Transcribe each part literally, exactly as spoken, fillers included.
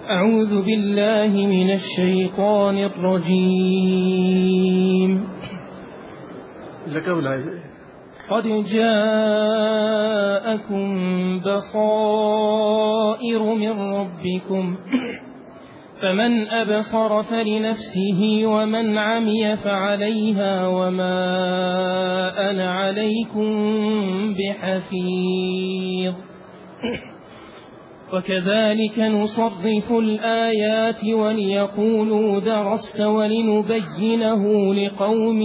أعوذ بالله من الشيطان الرجيم. قد جاءكم بصائر من ربكم فمن أبصر فلنفسه ومن عمي فعليها وما أنا عليكم بحفيظ. وكذلك نصرف الآيات وليقولوا درست ولنبينه لقوم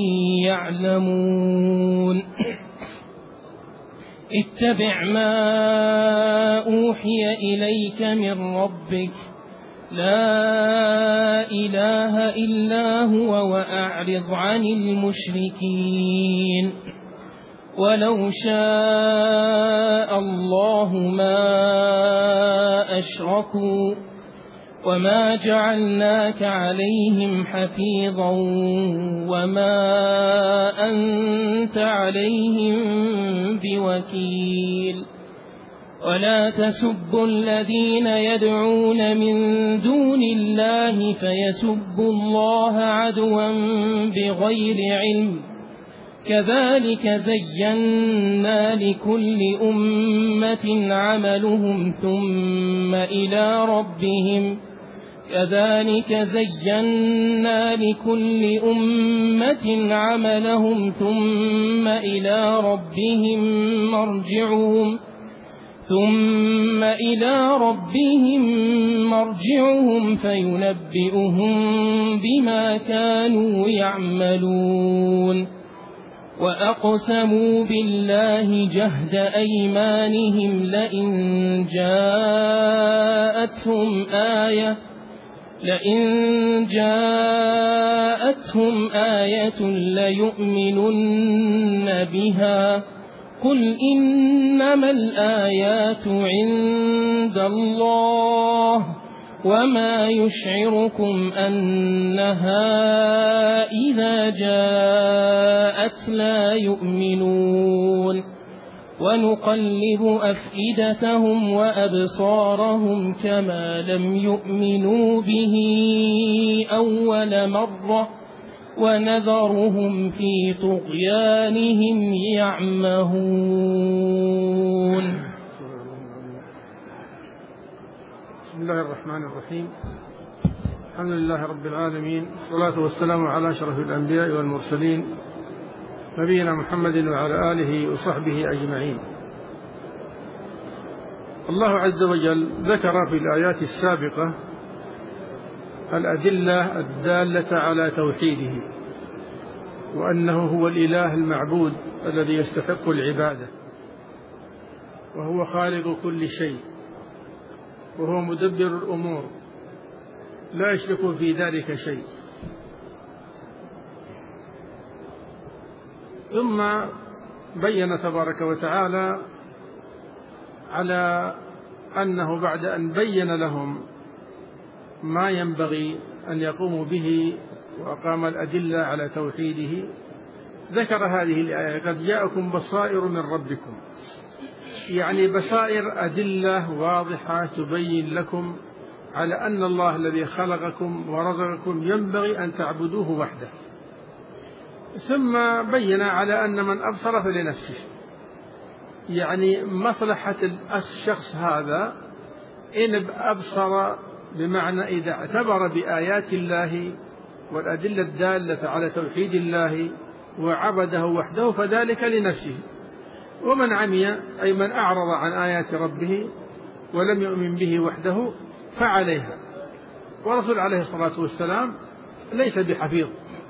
يعلمون. اتبع ما أوحي إليك من ربك لا إله إلا هو وأعرض عن المشركين. ولو شاء الله ما أشركوا وما جعلناك عليهم حفيظا وما أنت عليهم بوكيل. ولا تسبوا الذين يدعون من دون الله فيسبوا الله عدوا بغير علم. كذلك زينا لكل أمة عملهم ثم إلى ربهم كذلك زينا لكل أمة عملهم ثم إلى ربهم مرجعهم ثم إلى ربهم مرجعهم فينبئهم بما كانوا يعملون. وأقسموا بالله جهد أيمانهم لئن جاءتهم آية لئن جاءتهم آية ليؤمنن بها. قل إنما الآيات عند الله وما يشعركم أنها إذا جاءت لا يؤمنون. ونقلب أفئدتهم وأبصارهم كما لم يؤمنوا به أول مرة ونذرهم في طغيانهم يعمهون. بسم الله الرحمن الرحيم. الحمد لله رب العالمين، والصلاة والسلام على أشرف الأنبياء والمرسلين نبينا محمد وعلى آله وصحبه أجمعين. الله عز وجل ذكر في الآيات السابقة الأدلة الدالة على توحيده وأنه هو الإله المعبود الذي يستحق العبادة، وهو خالق كل شيء، وهو مدبر الأمور لا يشرك في ذلك شيء. ثم بين تبارك وتعالى على أنه بعد أن بين لهم ما ينبغي أن يقوموا به وأقام الأدلة على توحيده ذكر هذه الآية: قد جاءكم بصائر من ربكم، يعني بصائر أدلة واضحة تبين لكم على أن الله الذي خلقكم ورزقكم ينبغي أن تعبدوه وحده. ثم بين على أن من أبصر فلنفسه، يعني مصلحة الشخص هذا إن أبصر، بمعنى إذا اعتبر بآيات الله والأدلة الدالة على توحيد الله وعبده وحده فذلك لنفسه. ومن عمي أي من أعرض عن آيات ربه ولم يؤمن به وحده فعليها. ورسول عليه الصلاة والسلام ليس بحفيظ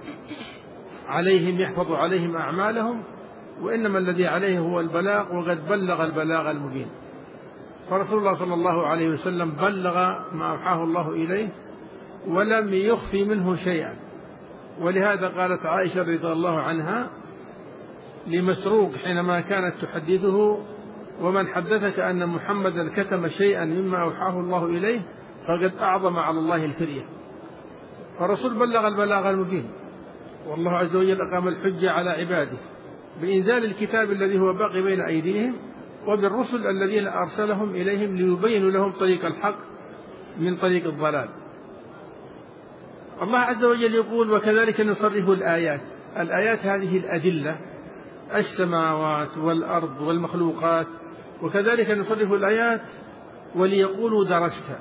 عليهم يحفظ عليهم أعمالهم، وإنما الذي عليه هو البلاغ، وقد بلغ البلاغ المبين. فرسول الله صلى الله عليه وسلم بلغ ما أوحاه الله إليه ولم يخفي منه شيئا. ولهذا قالت عائشة رضي الله عنها لمسروق حينما كانت تحدثه: ومن حدثك أن محمدا كتم شيئا مما أوحاه الله إليه فقد أعظم على الله الفرية. فالرسول بلغ البلاغ المبين، والله عز وجل أقام الحجة على عباده بإنزال الكتاب الذي هو باقي بين أيديهم، وبالرسل الذين أرسلهم إليهم ليبينوا لهم طريق الحق من طريق الضلال. الله عز وجل يقول: وكذلك نصرف الآيات. الآيات هذه الأدلة، السماوات والأرض والمخلوقات. وكذلك نصرف الآيات وليقولوا درست.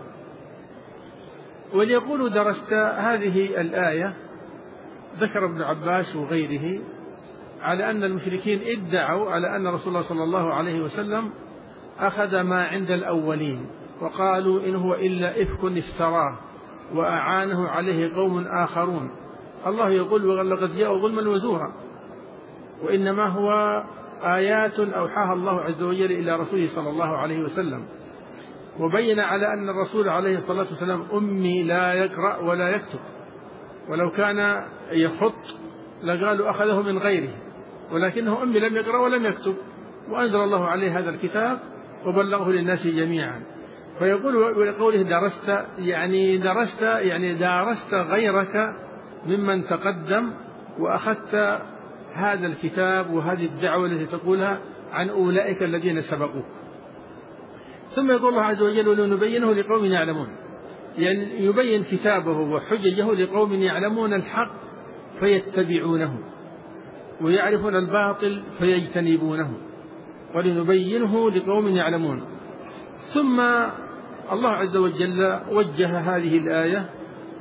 وليقولوا درست هذه الآية ذكر ابن عباس وغيره على أن المشركين ادعوا على أن رسول الله صلى الله عليه وسلم أخذ ما عند الأولين، وقالوا إن هو إلا إفك افتراه وأعانه عليه قوم آخرون. الله يقول: ولقد جاءوا ظلما وزورا، وإنما هو آيات أوحاها الله عز وجل إلى رسوله صلى الله عليه وسلم. وبين على أن الرسول عليه الصلاة والسلام أمي لا يقرأ ولا يكتب، ولو كان يخط لقالوا أخذه من غيره، ولكنه أمي لم يقرأ ولم يكتب، وأنزل الله عليه هذا الكتاب وبلغه للناس جميعا. فيقول ولقوله درست، يعني درست يعني دارست غيرك ممن تقدم وأخذت هذا الكتاب وهذه الدعوة التي تقولها عن أولئك الذين سبقوك. ثم يقول الله عز وجل: ولنبينه لقوم يعلمون، يعني يبين كتابه وحججه لقوم يعلمون الحق فيتبعونه ويعرفون الباطل فيجتنبونه، ولنبينه لقوم يعلمون. ثم الله عز وجل وجه هذه الآية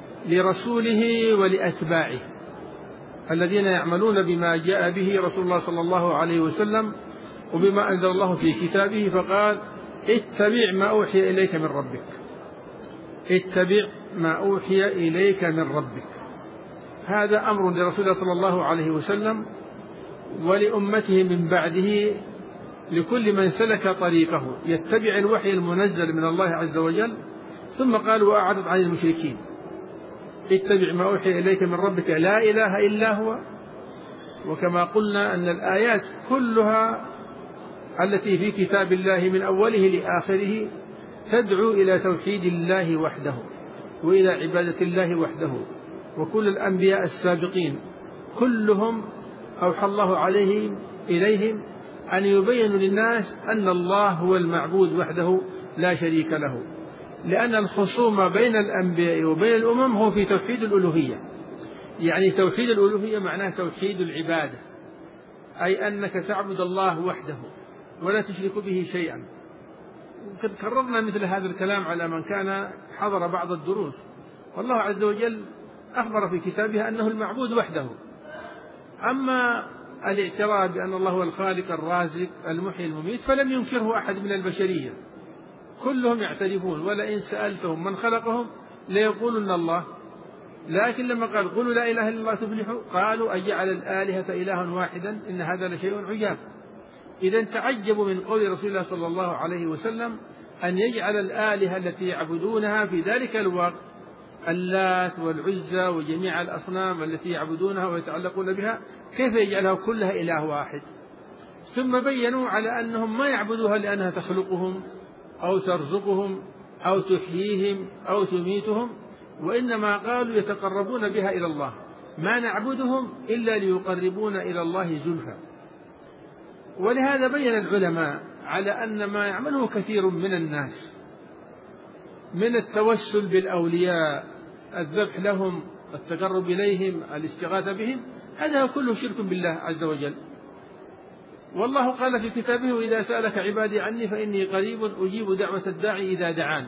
لرسوله ولأتباعه الذين يعملون بما جاء به رسول الله صلى الله عليه وسلم وبما أنزل الله في كتابه، فقال: اتبع ما أوحي إليك من ربك. اتبع ما أوحي إليك من ربك. هذا أمر لرسول الله صلى الله عليه وسلم ولأمته من بعده، لكل من سلك طريقه يتبع الوحي المنزل من الله عز وجل. ثم قال: وأعرض عن المشركين. اتبع ما أوحي إليك من ربك لا إله إلا هو. وكما قلنا أن الآيات كلها التي في كتاب الله من أوله لآخره تدعو إلى توحيد الله وحده وإلى عبادة الله وحده. وكل الأنبياء السابقين كلهم أوحى الله عليهم إليهم أن يبينوا للناس أن الله هو المعبود وحده لا شريك له، لأن الخصوم بين الأنبياء وبين الأمم هو في توحيد الألوهية. يعني توحيد الألوهية معناه توحيد العبادة، أي أنك تعبد الله وحده ولا تشرك به شيئا. وقد كررنا مثل هذا الكلام على من كان حضر بعض الدروس. والله عز وجل أخبر في كتابه أنه المعبود وحده. أما الاعتراف بأن الله هو الخالق الرازق المحيي المميت فلم ينكره أحد من البشرية، كلهم يعترفون، ولئن سألتهم من خلقهم ليقولن الله. لكن لما قال: قولوا لا إله إلا الله تفلحوا، قالوا: أجعل الآلهة إلها واحدا إن هذا لشيء عجاب. إذا تعجبوا من قول رسول الله صلى الله عليه وسلم أن يجعل الآلهة التي يعبدونها في ذلك الوقت، اللات والعزى وجميع الأصنام التي يعبدونها ويتعلقون بها، كيف يجعلها كلها إله واحد؟ ثم بينوا على أنهم ما يعبدوها لأنها تخلقهم أو ترزقهم أو تحييهم أو تميتهم، وإنما قالوا يتقربون بها إلى الله، ما نعبدهم إلا ليقربونا إلى الله زلفى. ولهذا بين العلماء على أن ما يعمله كثير من الناس من التوسل بالأولياء، الذبح لهم، التقرب إليهم، الاستغاثة بهم، هذا كله شرك بالله عز وجل. والله قال في كتابه: وإذا سألك عبادي عني فإني قريب أجيب دعوة الداعي إذا دعان.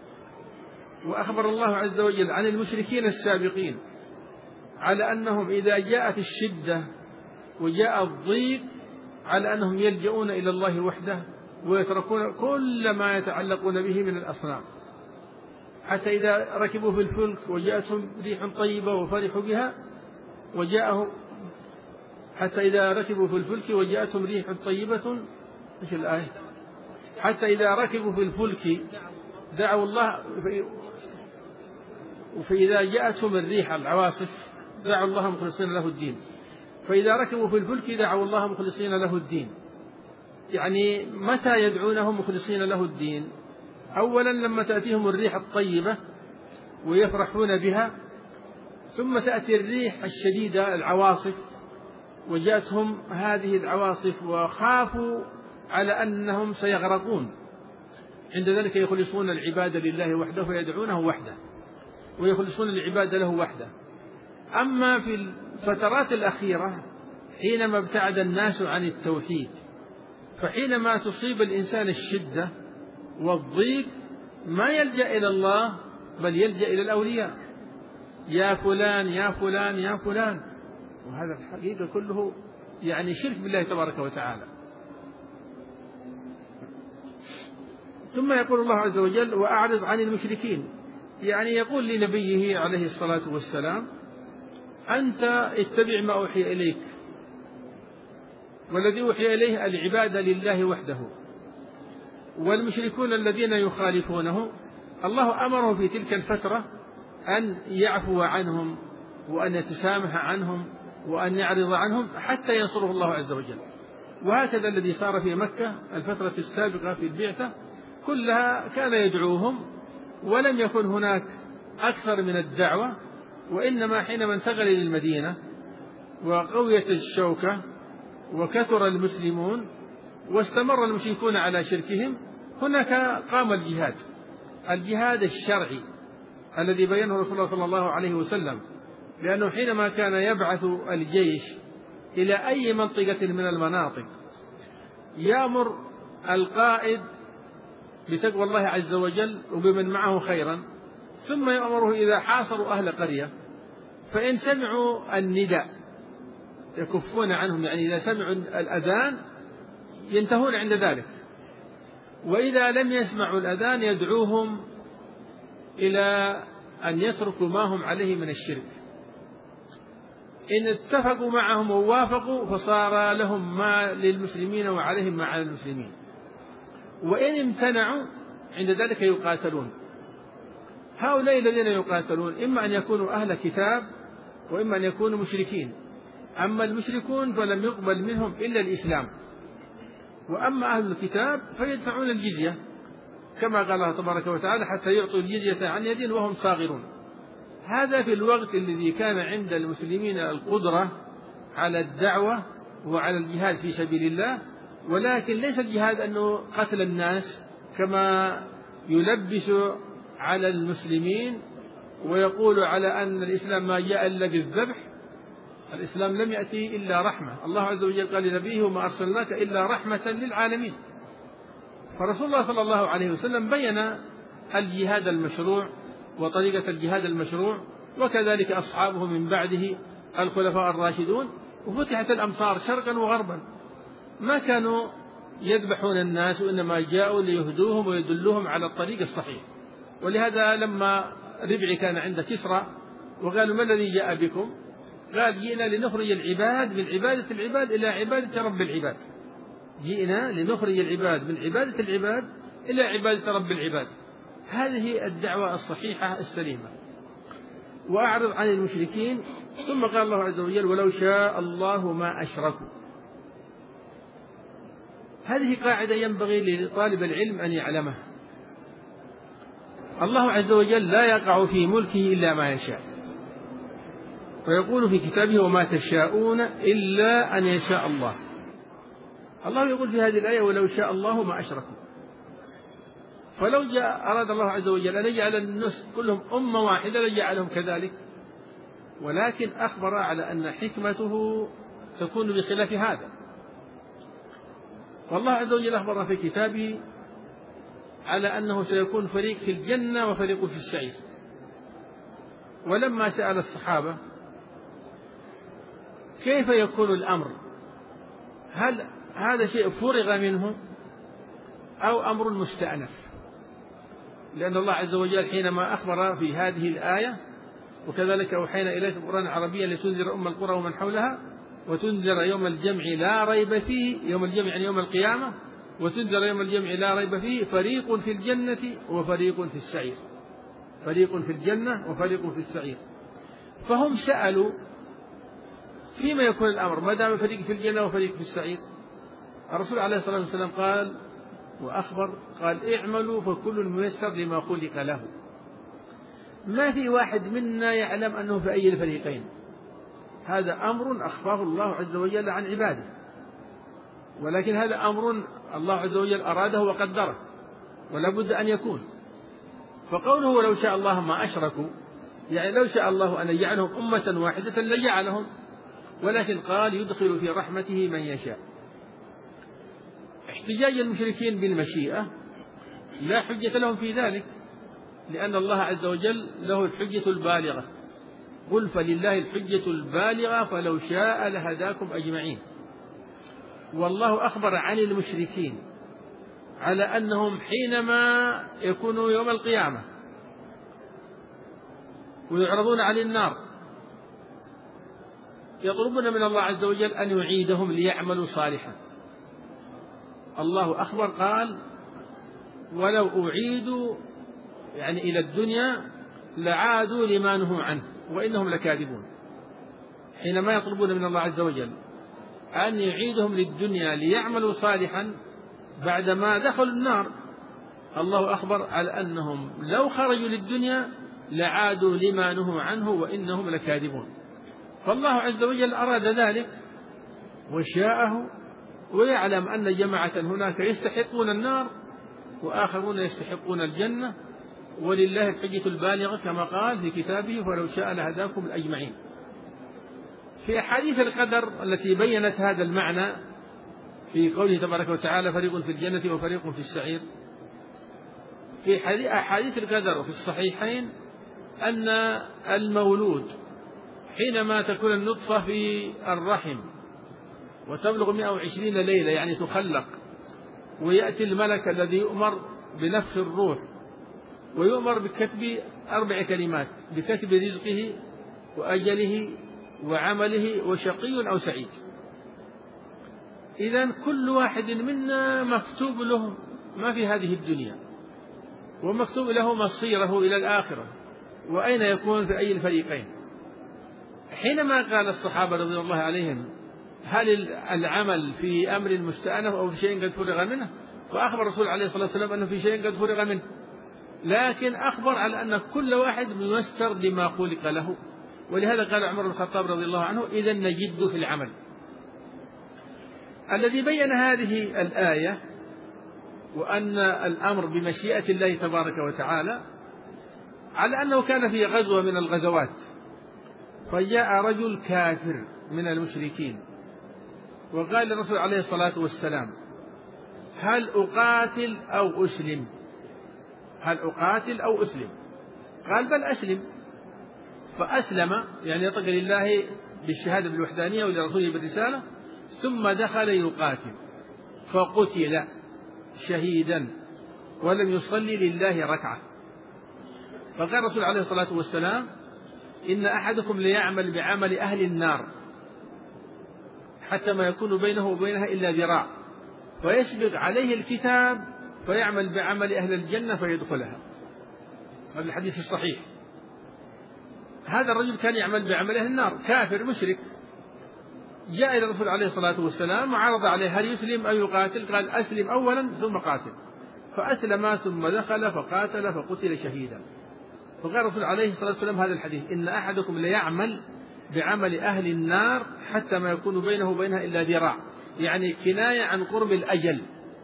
وأخبر الله عز وجل عن المشركين السابقين على أنهم إذا جاءت الشدة وجاء الضيق على أنهم يلجؤون إلى الله وحده ويتركون كل ما يتعلقون به من الأصنام، حتى إذا ركبوا في الفلك وجاءتهم ريح طيبة وفرحوا بها وجاءه حتى إذا ركبوا في الفلك وجاءتهم ريح طيبة. إيش الآية؟ حتى إذا ركبوا في الفلك دعوا الله، فإذا جاءتهم الريح العواصف دعوا الله مخلصين له الدين، فإذا ركبوا في الفلك دعوا الله مخلصين له الدين. يعني متى يدعونهم مخلصين له الدين؟ أولا لما تأتيهم الريح الطيبة ويفرحون بها، ثم تأتي الريح الشديدة العواصف وجاءتهم هذه العواصف وخافوا على أنهم سيغرقون، عند ذلك يخلصون العبادة لله وحده فيدعونه وحده ويخلصون العبادة له وحده. أما في الفترات الأخيرة حينما ابتعد الناس عن التوحيد، فحينما تصيب الإنسان الشدة والضيق ما يلجأ إلى الله بل يلجأ إلى الأولياء، يا فلان يا فلان يا فلان، وهذا الحقيقة كله يعني شرك بالله تبارك وتعالى. ثم يقول الله عز وجل وأعرض عن المشركين، يعني يقول لنبيه عليه الصلاة والسلام أنت اتبع ما أوحي إليك، والذي أوحي إليه العبادة لله وحده، والمشركون الذين يخالفونه الله أمره في تلك الفترة أن يعفو عنهم وأن يتسامح عنهم وأن يعرض عنهم حتى ينصره الله عز وجل. وهكذا الذي صار في مكة الفترة السابقة في البعثة كلها كان يدعوهم، ولم يكن هناك أكثر من الدعوة، وإنما حينما انتقل للمدينة وقويت الشوكة وكثر المسلمون واستمر المشركون على شركهم هناك قام الجهاد، الجهاد الشرعي الذي بينه رسول الله صلى الله عليه وسلم، لأنه حينما كان يبعث الجيش إلى أي منطقة من المناطق يأمر القائد بتقوى الله عز وجل وبمن معه خيرا، ثم يأمره إذا حاصروا أهل قرية فإن سمعوا النداء يكفون عنهم، يعني إذا سمعوا الأذان ينتهون عند ذلك، وإذا لم يسمعوا الأذان يدعوهم إلى أن يتركوا ما هم عليه من الشرك. إن اتفقوا معهم ووافقوا فصار لهم ما للمسلمين وعليهم ما على المسلمين، وإن امتنعوا عند ذلك يقاتلون. هؤلاء الذين يقاتلون إما أن يكونوا أهل كتاب وإما أن يكونوا مشركين، أما المشركون فلم يقبل منهم إلا الإسلام، وأما أهل الكتاب فيدفعون الجزية كما قال الله تبارك وتعالى حتى يعطوا الجزية عن يد وهم صاغرون. هذا في الوقت الذي كان عند المسلمين القدرة على الدعوة وعلى الجهاد في سبيل الله، ولكن ليس الجهاد أنه قتل الناس كما يلبس على المسلمين ويقول على أن الإسلام ما جاء إلا بالذبح. الإسلام لم يأتي إلا رحمة، الله عز وجل قال لنبيه وما أرسلناك إلا رحمة للعالمين. فرسول الله صلى الله عليه وسلم بين الجهاد المشروع وطريقة الجهاد المشروع، وكذلك أصحابه من بعده الخلفاء الراشدون، وفتحت الأمصار شرقا وغربا، ما كانوا يذبحون الناس وإنما جاءوا ليهدوهم ويدلوهم على الطريق الصحيح. ولهذا لما ربعي كان عند كسرى وقالوا ما الذي جاء بكم؟ قال جئنا لنخرج العباد من عبادة العباد إلى عبادة رب العباد، جئنا لنخرج العباد من عبادة العباد إلى عبادة رب العباد. هذه الدعوة الصحيحة السليمة. وأعرض عن المشركين، ثم قال الله عز وجل ولو شاء الله ما أشركوا. هذه قاعدة ينبغي لطالب العلم أن يعلمها. الله عز وجل لا يقع في ملكه إلا ما يشاء، ويقول في كتابه وما تشاءون إلا أن يشاء الله. الله يقول في هذه الآية ولو شاء الله ما أشركوا. فلو جاء أراد الله عز وجل أن يجعل الناس كلهم أمة واحدة لجعلهم كذلك، ولكن أخبر على أن حكمته تكون بخلاف هذا. والله عز وجل أخبر في كتابه على أنه سيكون فريق في الجنة وفريق في السعير. ولما سأل الصحابة كيف يكون الأمر، هل هذا شيء فرغ منه أو أمر مستأنف؟ لأن الله عز وجل حينما أخبر في هذه الآية وكذلك أوحينا إليك القرآن عربيا لتنذر أم القرى ومن حولها وتنذر يوم الجمع لا ريب فيه، يوم الجمع يعني يوم القيامة، وتنذر يوم الجمع لا ريب فيه، فريق في الجنة وفريق في السعير، فريق في الجنة وفريق في السعير. فهم سألوا فيما يكون الأمر ما دام فريق في الجنة وفريق في السعير؟ الرسول عليه الصلاة والسلام قال وأخبر قال اعملوا فكل ميسر لما خلق له. ما في واحد منا يعلم أنه في أي الفريقين، هذا أمر أخفاه الله عز وجل عن عباده، ولكن هذا أمر الله عز وجل أراده وقدره. ولا بد أن يكون. فقوله لو شاء الله ما أشركوا، يعني لو شاء الله أن يجعلهم أمة واحدة لجعلهم، ولكن قال يدخل في رحمته من يشاء. احتجاج المشركين بالمشيئة لا حجة لهم في ذلك، لأن الله عز وجل له الحجة البالغة. قل فلله الحجة البالغة فلو شاء لهداكم أجمعين. والله أخبر عن المشركين على أنهم حينما يكونوا يوم القيامة ويعرضون على النار يطلبون من الله عز وجل أن يعيدهم ليعملوا صالحا. الله أخبر قال ولو أعيدوا يعني إلى الدنيا لعادوا لما نهوا عنه وإنهم لكاذبون. حينما يطلبون من الله عز وجل أن يعيدهم للدنيا ليعملوا صالحا بعدما دخلوا النار، الله أخبر على أنهم لو خرجوا للدنيا لعادوا لما نهوا عنه وإنهم لكاذبون. فالله عز وجل أراد ذلك وشاءه، ويعلم أن جماعة هناك يستحقون النار وآخرون يستحقون الجنة، ولله الحجة البالغة كما قال في كتابه ولو شاء لهداكم الأجمعين. في أحاديث القدر التي بينت هذا المعنى في قوله تبارك وتعالى فريق في الجنة وفريق في السعير، في أحاديث القدر في الصحيحين أن المولود حينما تكون النطفة في الرحم وتبلغ مئة وعشرين ليلة يعني تخلق، ويأتي الملك الذي يؤمر بنفخ الروح ويؤمر بكتب أربع كلمات: بكتب رزقه وأجله وعمله وشقي أو سعيد. إذن كل واحد منا مكتوب له ما في هذه الدنيا، ومكتوب له مصيره إلى الآخرة وأين يكون في أي الفريقين. حينما قال الصحابة رضي الله عليهم هل العمل في أمر مستأنف أو في شيء قد فرغ منه، فأخبر الرسول عليه الصلاة والسلام أنه في شيء قد فرغ منه، لكن أخبر على أن كل واحد ميسر لما خلق له. ولهذا قال عمر بن الخطاب رضي الله عنه إذن نجد في العمل. الذي بين هذه الآية وأن الأمر بمشيئة الله تبارك وتعالى على أنه كان في غزوة من الغزوات فجاء رجل كافر من المشركين وقال للرسول عليه الصلاة والسلام هل أقاتل أو أسلم؟ هل أقاتل أو أسلم؟ قال بل أسلم. فأسلم يعني يطلق لله بالشهادة بالوحدانية ولرسوله بالرسالة، ثم دخل يقاتل فقتل شهيدا ولم يصلي لله ركعة. فقال الرسول عليه الصلاة والسلام إن أحدكم ليعمل بعمل أهل النار حتى ما يكون بينه وبينها إلا ذراع، فيسبق عليه الكتاب فيعمل بعمل أهل الجنة فيدخلها. هذا الحديث الصحيح. هذا الرجل كان يعمل بعمل أهل النار، كافر مشرك، جاء إلى الرسول عليه الصلاة والسلام وعرض عليه هل يسلم أو يقاتل؟ قال أسلم أولا ثم قاتل. فأسلم ثم دخل فقاتل فقتل شهيدا. فقال الرسول عليه الصلاة والسلام هذا الحديث إن أحدكم ليعمل بعمل أهل النار حتى ما يكون بينه وبينها إلا ذراع، يعني كناية عن قرب الأجل.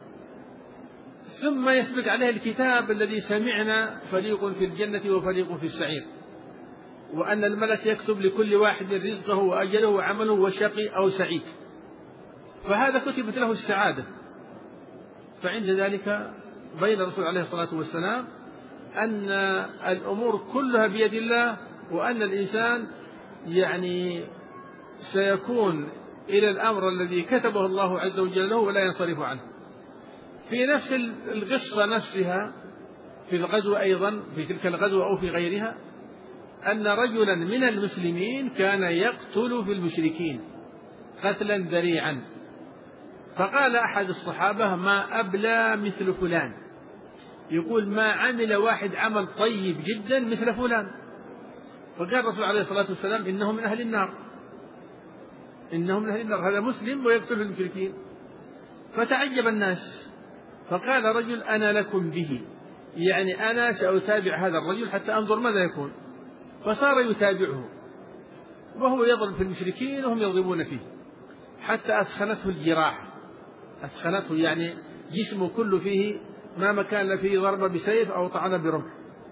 ثم يسبق عليه الكتاب الذي سمعنا فريق في الجنة وفريق في السعير، وأن الملك يكتب لكل واحد رزقه وأجله وعمله وشقي أو سعيد، فهذا كتبت له السعادة. فعند ذلك بين الرسول عليه الصلاة والسلام أن الأمور كلها بيد الله، وأن الإنسان يعني سيكون إلى الأمر الذي كتبه الله عز وجل له ولا ينصرف عنه. في نفس القصة نفسها في الغزوة أيضا في تلك الغزوة أو في غيرها أن رجلا من المسلمين كان يقتل في المشركين قتلا ذريعا، فقال أحد الصحابة ما أبلى مثل فلان، يقول ما عمل واحد عمل طيب جدا مثل فلان. فقال الرسول عليه الصلاة والسلام إنه من أهل النار، إنه من أهل النار، هذا مسلم ويقتل في المشركين. فتعجب الناس، فقال رجل أنا لكم به، يعني أنا سأتابع هذا الرجل حتى أنظر ماذا يكون. فصار يتابعه وهو يضرب في المشركين وهم يضربون فيه حتى أثخنته الجراح، أثخنته يعني جسمه كله فيه ما مكان فيه ضرب بسيف أو طعن برمح.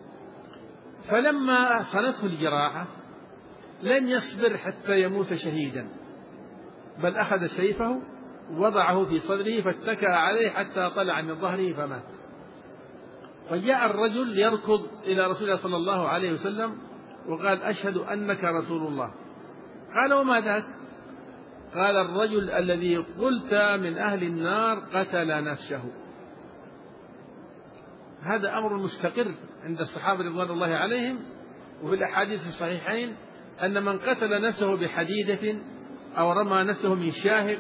فلما خنته الجراحة لم يصبر حتى يموت شهيدا، بل أخذ سيفه وضعه في صدره فاتكأ عليه حتى طلع من ظهره فمات. فجاء الرجل يركض إلى رسول الله صلى الله عليه وسلم وقال: أشهد أنك رسول الله. قال: وما ذاك؟ قال: الرجل الذي قلت من أهل النار قتل نفسه. هذا أمر مستقر عند الصحابة رضوان الله عليهم، وفي الأحاديث الصحيحين أن من قتل نفسه بحديدة أو رمى نفسه من شاهق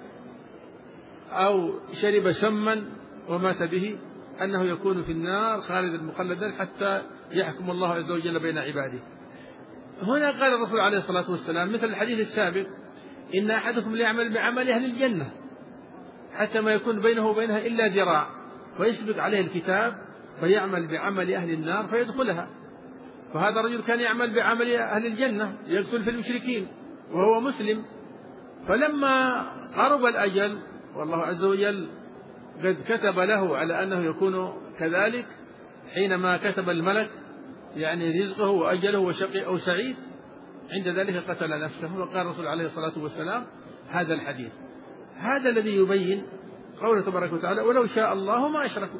أو شرب سما ومات به أنه يكون في النار خالدا مخلدا حتى يحكم الله عز وجل بين عباده. هنا قال الرسول عليه الصلاة والسلام مثل الحديث السابق: إن أحدكم ليعمل بعمل أهل الجنة حتى ما يكون بينه وبينها إلا ذراع، فيسبق عليه الكتاب فيعمل بعمل أهل النار فيدخلها. فهذا الرجل كان يعمل بعمل أهل الجنة، يقتل في المشركين وهو مسلم. فلما قرب الأجل والله عز وجل قد كتب له على أنه يكون كذلك، حينما كتب الملك يعني رزقه وأجله وشقي أو سعيد، عند ذلك قتل نفسه. وقال الرسول عليه الصلاة والسلام هذا الحديث. هذا الذي يبين قوله تبارك وتعالى: ولو شاء الله ما أشركوا.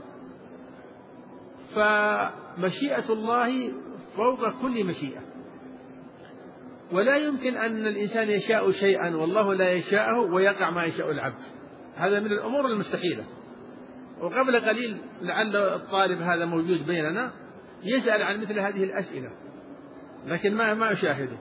فمشيئة الله فوق كل مشيئة، ولا يمكن أن الإنسان يشاء شيئا والله لا يشاءه ويقع ما يشاء العبد، هذا من الأمور المستحيلة. وقبل قليل لعل الطالب هذا موجود بيننا يسأل عن مثل هذه الأسئلة، لكن ما ما أشاهده،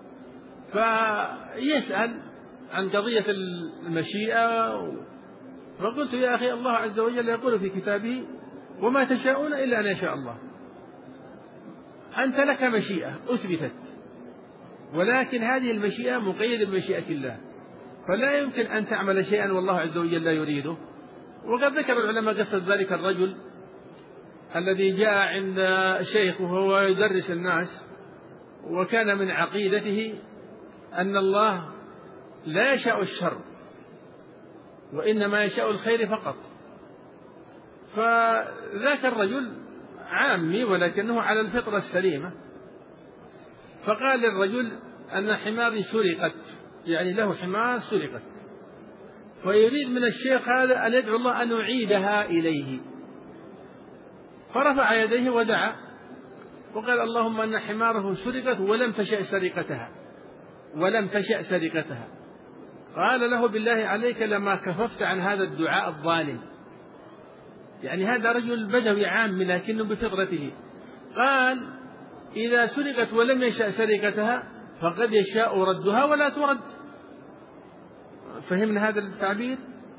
فيسأل عن قضية المشيئة. فقلت: يا أخي، الله عز وجل يقول في كتابه: وما تشاءون إلا أن يشاء الله. أنت لك مشيئة أثبتت، ولكن هذه المشيئة مقيدة بمشيئة الله، فلا يمكن أن تعمل شيئا والله عز وجل لا يريده. وقد ذكر العلماء قصة ذلك الرجل الذي جاء عند شيخ وهو يدرس الناس، وكان من عقيدته أن الله لا يشاء الشر وإنما يشاء الخير فقط. فذاك الرجل عامي ولكنه على الفطرة السليمة، فقال للرجل أن حماري سرقت، يعني له حمار سرقت، ويريد من الشيخ هذا أن يدعو الله أن يعيدها إليه. فرفع يديه ودعا وقال: اللهم أن حماره سرقت ولم تشأ سرقتها ولم تشأ سرقتها. قال له: بالله عليك لما كففت عن هذا الدعاء الظالم. يعني هذا رجل بدوي عام لكنه بفطرته. قال: إذا سرقت ولم يشأ سرقتها فقد يشاء ردها ولا ترد. فهمنا هذا التعبير؟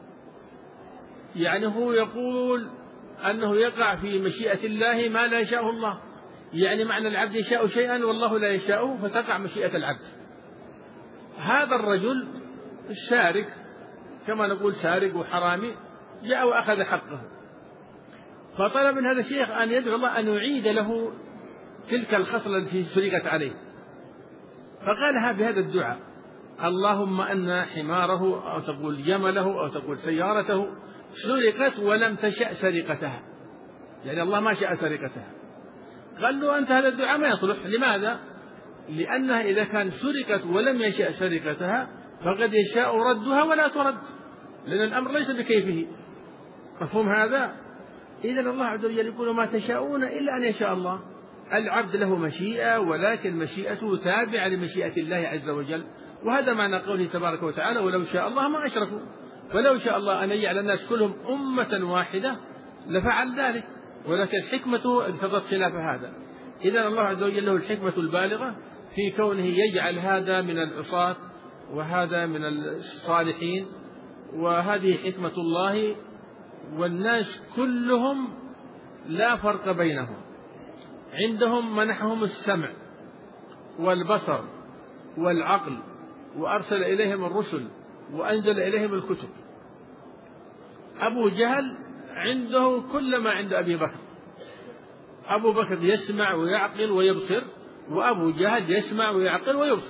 يعني هو يقول أنه يقع في مشيئة الله ما لا يشاءه الله، يعني معنى العبد يشاء شيئا والله لا يشاءه فتقع مشيئة العبد. هذا الرجل السارق كما نقول سارق وحرامي جاء وأخذ حقه، فطلب من هذا الشيخ أن يدعو الله أن يعيد له تلك الخصلة التي سرقت عليه. فقالها بهذا الدعاء: اللهم أن حماره أو تقول جمله أو تقول سيارته سرقت ولم تشأ سرقتها، يعني الله ما شاء سرقتها. قال له: أنت هذا الدعاء ما يصلح. لماذا؟ لأنها إذا كان سرقت ولم يشأ سرقتها فقد يشاء ردها ولا ترد، لأن الأمر ليس بكيفه. مفهوم هذا؟ إذن الله عز وجل يقول: ما تشاءون إلا أن يشاء الله. العبد له مشيئة، ولكن مشيئته تابعة لمشيئة الله عز وجل. وهذا معنى قوله تبارك وتعالى: ولو شاء الله ما أشركوا. ولو شاء الله أن يجعل الناس كلهم أمة واحدة لفعل ذلك، ولكن حكمته اقتضت خلاف هذا. إذن الله عز وجل له الحكمة البالغة في كونه يجعل هذا من العصاة وهذا من الصالحين، وهذه حكمة الله. والناس كلهم لا فرق بينهم، عندهم منحهم السمع والبصر والعقل، وأرسل إليهم الرسل وأنزل إليهم الكتب. أبو جهل عنده كل ما عند أبي بكر. أبو بكر يسمع ويعقل ويبصر، وأبو جهل يسمع ويعقل ويبصر،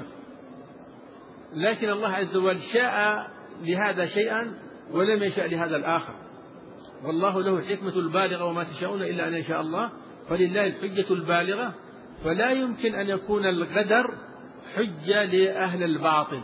لكن الله عز وجل شاء لهذا شيئا ولم يشاء لهذا الآخر. والله له الحكمة البالغة وما تشاءون إلا أن يشاء الله، فلله الحجة البالغة. فلا يمكن أن يكون القدر حجة لأهل الباطل.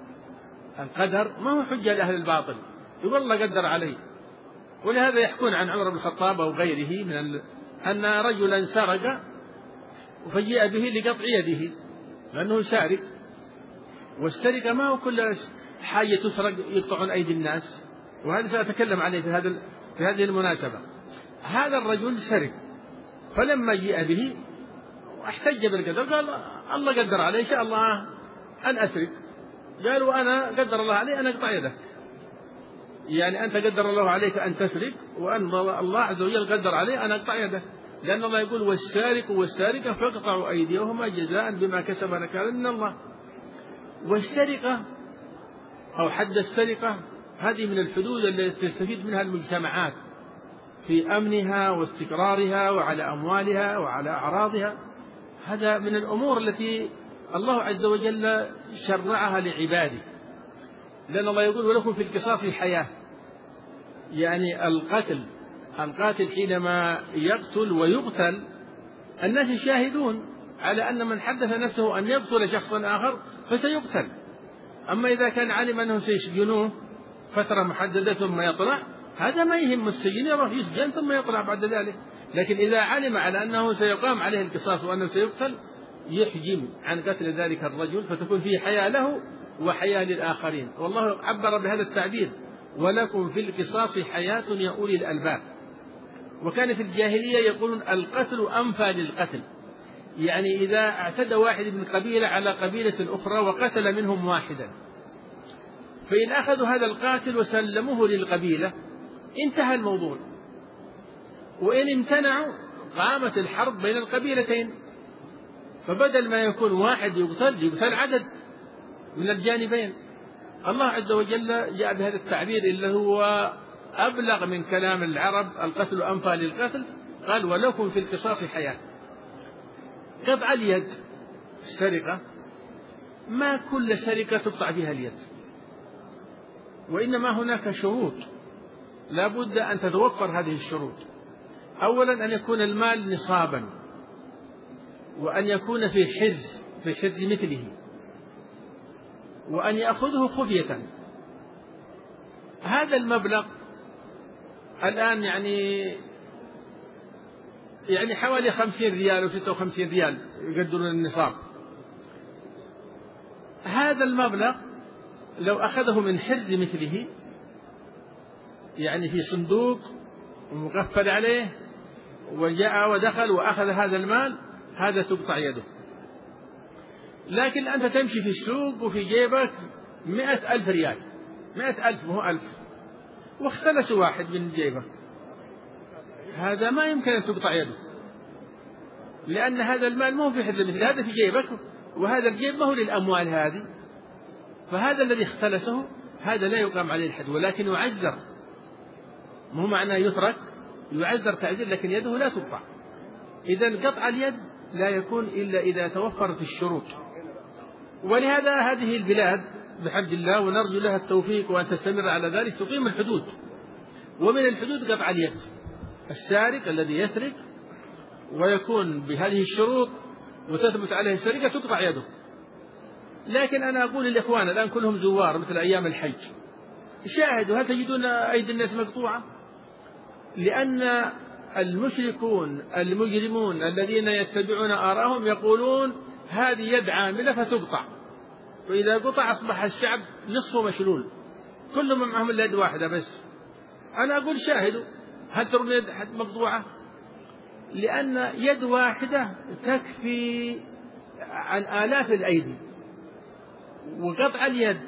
القدر ما هو حجة لأهل الباطل، يقول الله قدر عليه. ولهذا يحكون عن عمر بن الخطاب أو غيره من ال... أن رجلا سرق فجيء به لقطع يده لأنه سارق، والسرقة ما هو كل حاجة تسرق يقطعون أيدي الناس، وهذا سأتكلم عليه في هذا في هذه المناسبة. هذا الرجل سرق، فلما جيء به احتج بالقدر، قال الله قدر عليه، إن شاء الله أن أسرق. قال وأنا قدر الله عليه أن أقطع يدك، يعني أنت قدر الله عليك أن تسرق، وأن الله عز وجل قدر عليه أن أقطع يدك، لأن الله يقول والسارق والسارقة فاقطعوا أيديهما جزاء بما كسب نكالا من الله. والسرقة أو حد السرقة هذه من الحدود التي تستفيد منها المجتمعات في أمنها واستقرارها وعلى أموالها وعلى أعراضها. هذا من الأمور التي الله عز وجل شرعها لعباده، لأن الله يقول ولكم في القصاص حياة، يعني القتل القاتل حينما يقتل ويقتل الناس شاهدون على أن من حدث نفسه أن يقتل شخصا آخر فسيقتل. أما إذا كان علم أنهم سيسجنوه فترة محددة ثم يطلع، هذا ما يهم السجن، يروح يسجن ثم يطلع بعد ذلك. لكن إذا علم على أنه سيقام عليه القصاص وأنه سيقتل يحجم عن قتل ذلك الرجل، فتكون فيه حياة له وحياة للآخرين. والله عبر بهذا التعبير ولكم في القصاص حياة يا أولي الألباب. وكان في الجاهلية يقولون القتل أنفى للقتل، يعني إذا اعتدى واحد من قبيلة على قبيلة أخرى وقتل منهم واحدا، فإن أخذوا هذا القاتل وسلموه للقبيلة انتهى الموضوع، وإن امتنعوا قامت الحرب بين القبيلتين، فبدل ما يكون واحد يقتل يقتل عدد من الجانبين. الله عز وجل جاء بهذا التعبير اللي هو أبلغ من كلام العرب، القتل أنفى للقتل، قال ولكم في القصاص حياة. قطع اليد السرقة ما كل سرقة تقطع بها اليد، وإنما هناك شروط لا بد أن تتوفر هذه الشروط. أولا أن يكون المال نصابا، وأن يكون في حرز في حرز مثله، وأن يأخذه خفية. هذا المبلغ الآن يعني يعني حوالي خمسين ريال أو ستة وخمسين ريال يقدرون النصاب. هذا المبلغ لو أخذه من حرز مثله، يعني في صندوق ومقفل عليه، وجاء ودخل وأخذ هذا المال، هذا تقطع يده. لكن أنت تمشي في السوق وفي جيبك مئة ألف ريال، مئة ألف مو ألف، واختلس واحد من جيبك، هذا ما يمكن أن تقطع يده، لأن هذا المال ما هو في حرز مثل هذا في جيبك، وهذا الجيب ما هو للأموال هذه، فهذا الذي اختلسه هذا لا يقام عليه الحد، ولكن يعذر، مو معناه يترك، يعذر تعذير، لكن يده لا تقطع. إذن قطع اليد لا يكون إلا إذا توفرت الشروط. ولهذا هذه البلاد بحمد الله ونرجو لها التوفيق وأن تستمر على ذلك تقيم الحدود، ومن الحدود قطع اليد. السارق الذي يسرق ويكون بهذه الشروط وتثبت عليه السرقة تقطع يده. لكن أنا أقول للإخوان الآن كلهم زوار مثل أيام الحج، شاهدوا هل تجدون أيدي الناس مقطوعة؟ لأن المشركون المجرمون الذين يتبعون آراءهم يقولون هذه يد عاملة فتقطع، وإذا قطع أصبح الشعب نصفه مشلول، كلهم معهم إلا يد واحدة بس. أنا أقول شاهدوا هل ترون يد مقطوعة؟ لأن يد واحدة تكفي عن آلاف الأيدي. وقطع اليد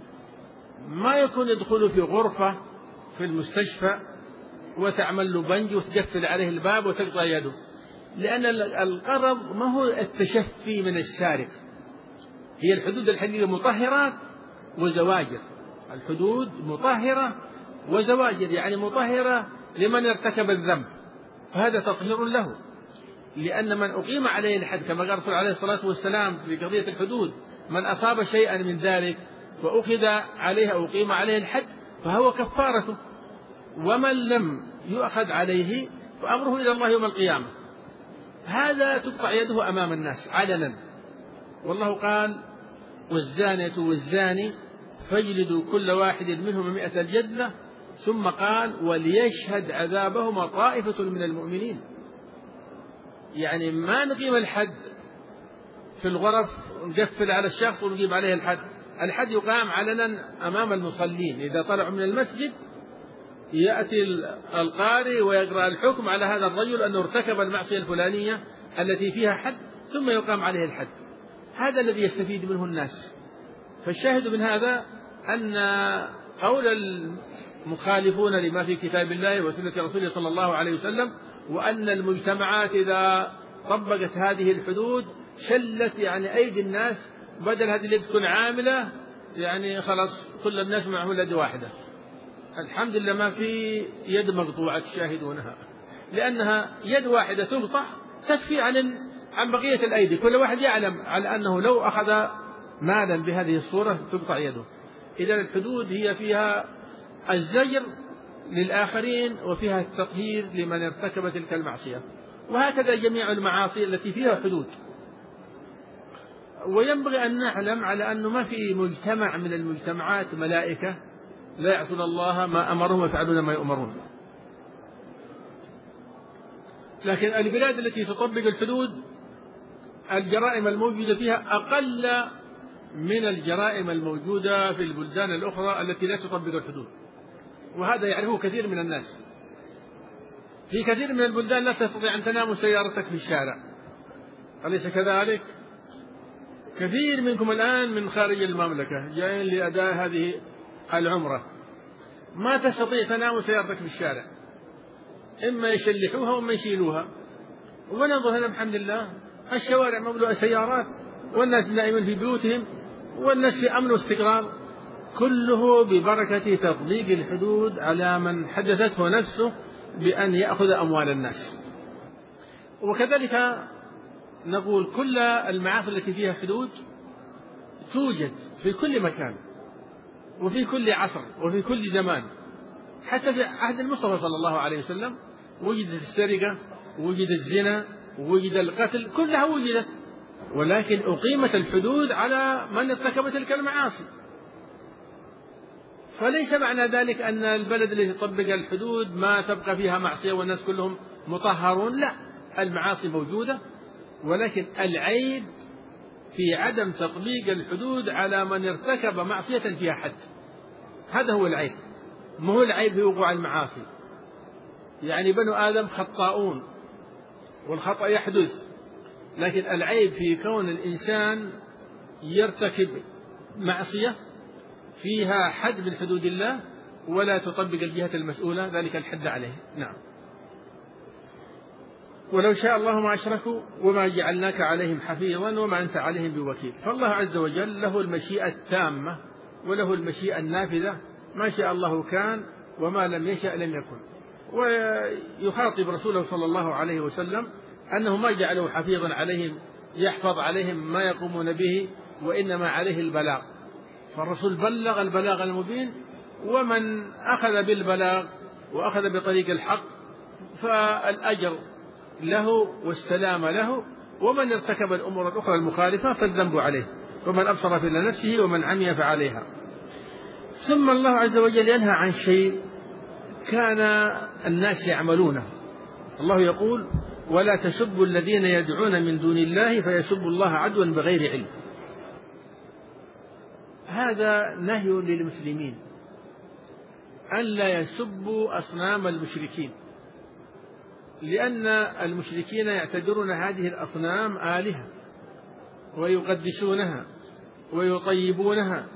ما يكون يدخل في غرفة في المستشفى وتعمل له بنج وتقفل عليه الباب وتقطع يده، لأن الغرض ما هو التشفي من السارق، هي الحدود الحقيقة مطهرات وزواجر. الحدود مطهرة وزواجر، يعني مطهرة لمن ارتكب الذنب، فهذا تطهير له، لأن من أقيم عليه الحد كما قال الرسول عليه الصلاة والسلام في قضية الحدود من أصاب شيئا من ذلك وأخذ عليه أو أقيم عليه الحد فهو كفارته، ومن لم يؤخذ عليه وأمره إلى الله يوم القيامة. هذا تقطع يده أمام الناس علنا. والله قال: والزانية والزاني فاجلدوا كل واحد منهما مئة جلدة، ثم قال: وليشهد عذابهما طائفة من المؤمنين. يعني ما نقيم الحد في الغرف ونقفل على الشخص ونقيم عليه الحد. الحد يقام علنا أمام المصلين، إذا طلعوا من المسجد يأتي القارئ ويقرأ الحكم على هذا الرجل أنه ارتكب المعصية الفلانية التي فيها حد، ثم يقام عليه الحد. هذا الذي يستفيد منه الناس. فالشاهد من هذا أن قول المخالفون لما في كتاب الله وسنة رسوله صلى الله عليه وسلم، وأن المجتمعات إذا طبقت هذه الحدود شلت يعني أيدي الناس، بدل هذه اللي تكون عاملة يعني خلاص كل الناس معهم يد واحدة. الحمد لله ما في يد مقطوعة تشاهدونها، لأنها يد واحدة تقطع تكفي عن عن بقية الأيدي. كل واحد يعلم على أنه لو أخذ مالا بهذه الصورة تقطع يده. إذا الحدود هي فيها الزجر للآخرين وفيها التطهير لمن ارتكب تلك المعصية، وهكذا جميع المعاصي التي فيها حدود. وينبغي أن نعلم على أنه ما في مجتمع من المجتمعات ملائكة لا يعصون الله ما أمرهم ويفعلون ما يؤمرون. لكن البلاد التي تطبق الحدود الجرائم الموجودة فيها أقل من الجرائم الموجودة في البلدان الأخرى التي لا تطبق الحدود، وهذا يعرفه كثير من الناس. في كثير من البلدان لا تستطيع أن تنام سيارتك في الشارع، أليس كذلك؟ كثير منكم الآن من خارج المملكة جايين لأداء هذه العمرة، ما تستطيع تنام سيارتك في الشارع، إما يشلحوها وإما يشيلوها. وننظر هنا الحمد لله الشوارع مملوءة سيارات، والناس نائمين في بيوتهم، والناس في أمن واستقرار، كله ببركة تطبيق الحدود على من حدثته نفسه بأن يأخذ أموال الناس. وكذلك نقول كل المعاصي التي فيها حدود توجد في كل مكان وفي كل عصر وفي كل زمان. حتى في عهد المصطفى صلى الله عليه وسلم وجدت السرقة، وجد الزنا، وجد القتل، كلها وجدت، ولكن أقيمت الحدود على من ارتكب تلك المعاصي. فليس معنى ذلك أن البلد الذي يطبق الحدود ما تبقى فيها معصية والناس كلهم مطهرون، لا، المعاصي موجودة، ولكن العيب في عدم تطبيق الحدود على من ارتكب معصية فيها حد. هذا هو العيب، ما هو العيب في وقوع المعاصي. يعني بنو آدم خطاؤون والخطأ يحدث، لكن العيب في كون الإنسان يرتكب معصية فيها حد من حدود الله ولا تطبق الجهة المسؤولة ذلك الحد عليه. نعم. ولو شاء الله ما أشركوا وما جعلناك عليهم حفيظا وما أنت عليهم بوكيل. فالله عز وجل له المشيئة التامة وله المشيئة النافذة، ما شاء الله كان وما لم يشأ لم يكن. ويخاطب رسوله صلى الله عليه وسلم أنه ما جعله حفيظا عليهم يحفظ عليهم ما يقومون به، وإنما عليه البلاغ. فالرسول بلغ البلاغ المبين، ومن أخذ بالبلاغ وأخذ بطريق الحق فالأجر له والسلام له، ومن ارتكب الأمور الأخرى المخالفة فالذنب عليه، ومن أبصر فلنفسه ومن عمي فعليها. ثم الله عز وجل ينهى عن شيء كان الناس يعملونه. الله يقول: ولا تسبوا الذين يدعون من دون الله فيسبوا الله عدوا بغير علم. هذا نهي للمسلمين أن لا يسبوا أصنام المشركين، لأن المشركين يعتبرون هذه الأصنام آلهة ويقدسونها ويطيبونها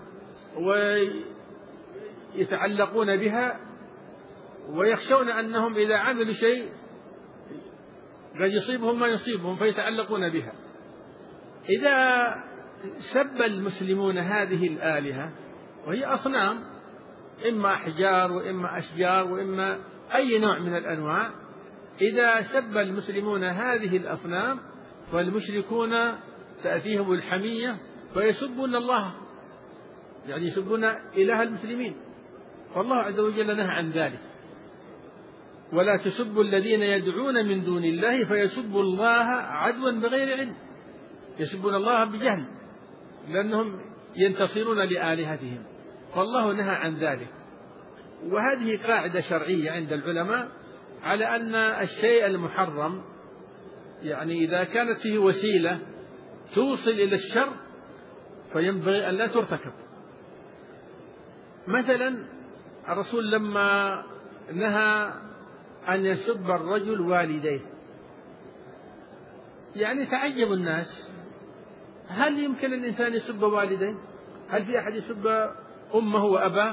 ويتعلقون بها، ويخشون أنهم إذا عملوا شيء قد يصيبهم ما يصيبهم فيتعلقون بها. إذا سب المسلمون هذه الآلهة وهي أصنام، إما أحجار وإما أشجار وإما أي نوع من الأنواع، إذا سب المسلمون هذه الأصنام فالمشركون تأتيهم الحمية فيسبون الله، يعني يسبون إله المسلمين، فالله عز وجل نهى عن ذلك. ولا تسبوا الذين يدعون من دون الله فيسبوا الله عدوا بغير علم، يسبون الله بجهل لأنهم ينتصرون لآلهتهم، فالله نهى عن ذلك. وهذه قاعدة شرعية عند العلماء على أن الشيء المحرم يعني إذا كانت فيه وسيلة توصل إلى الشر فينبغي أن لا ترتكب. مثلا الرسول لما نهى أن يسب الرجل والديه، يعني تعجب الناس، هل يمكن الإنسان يسب والديه؟ هل في أحد يسب أمه وأباه؟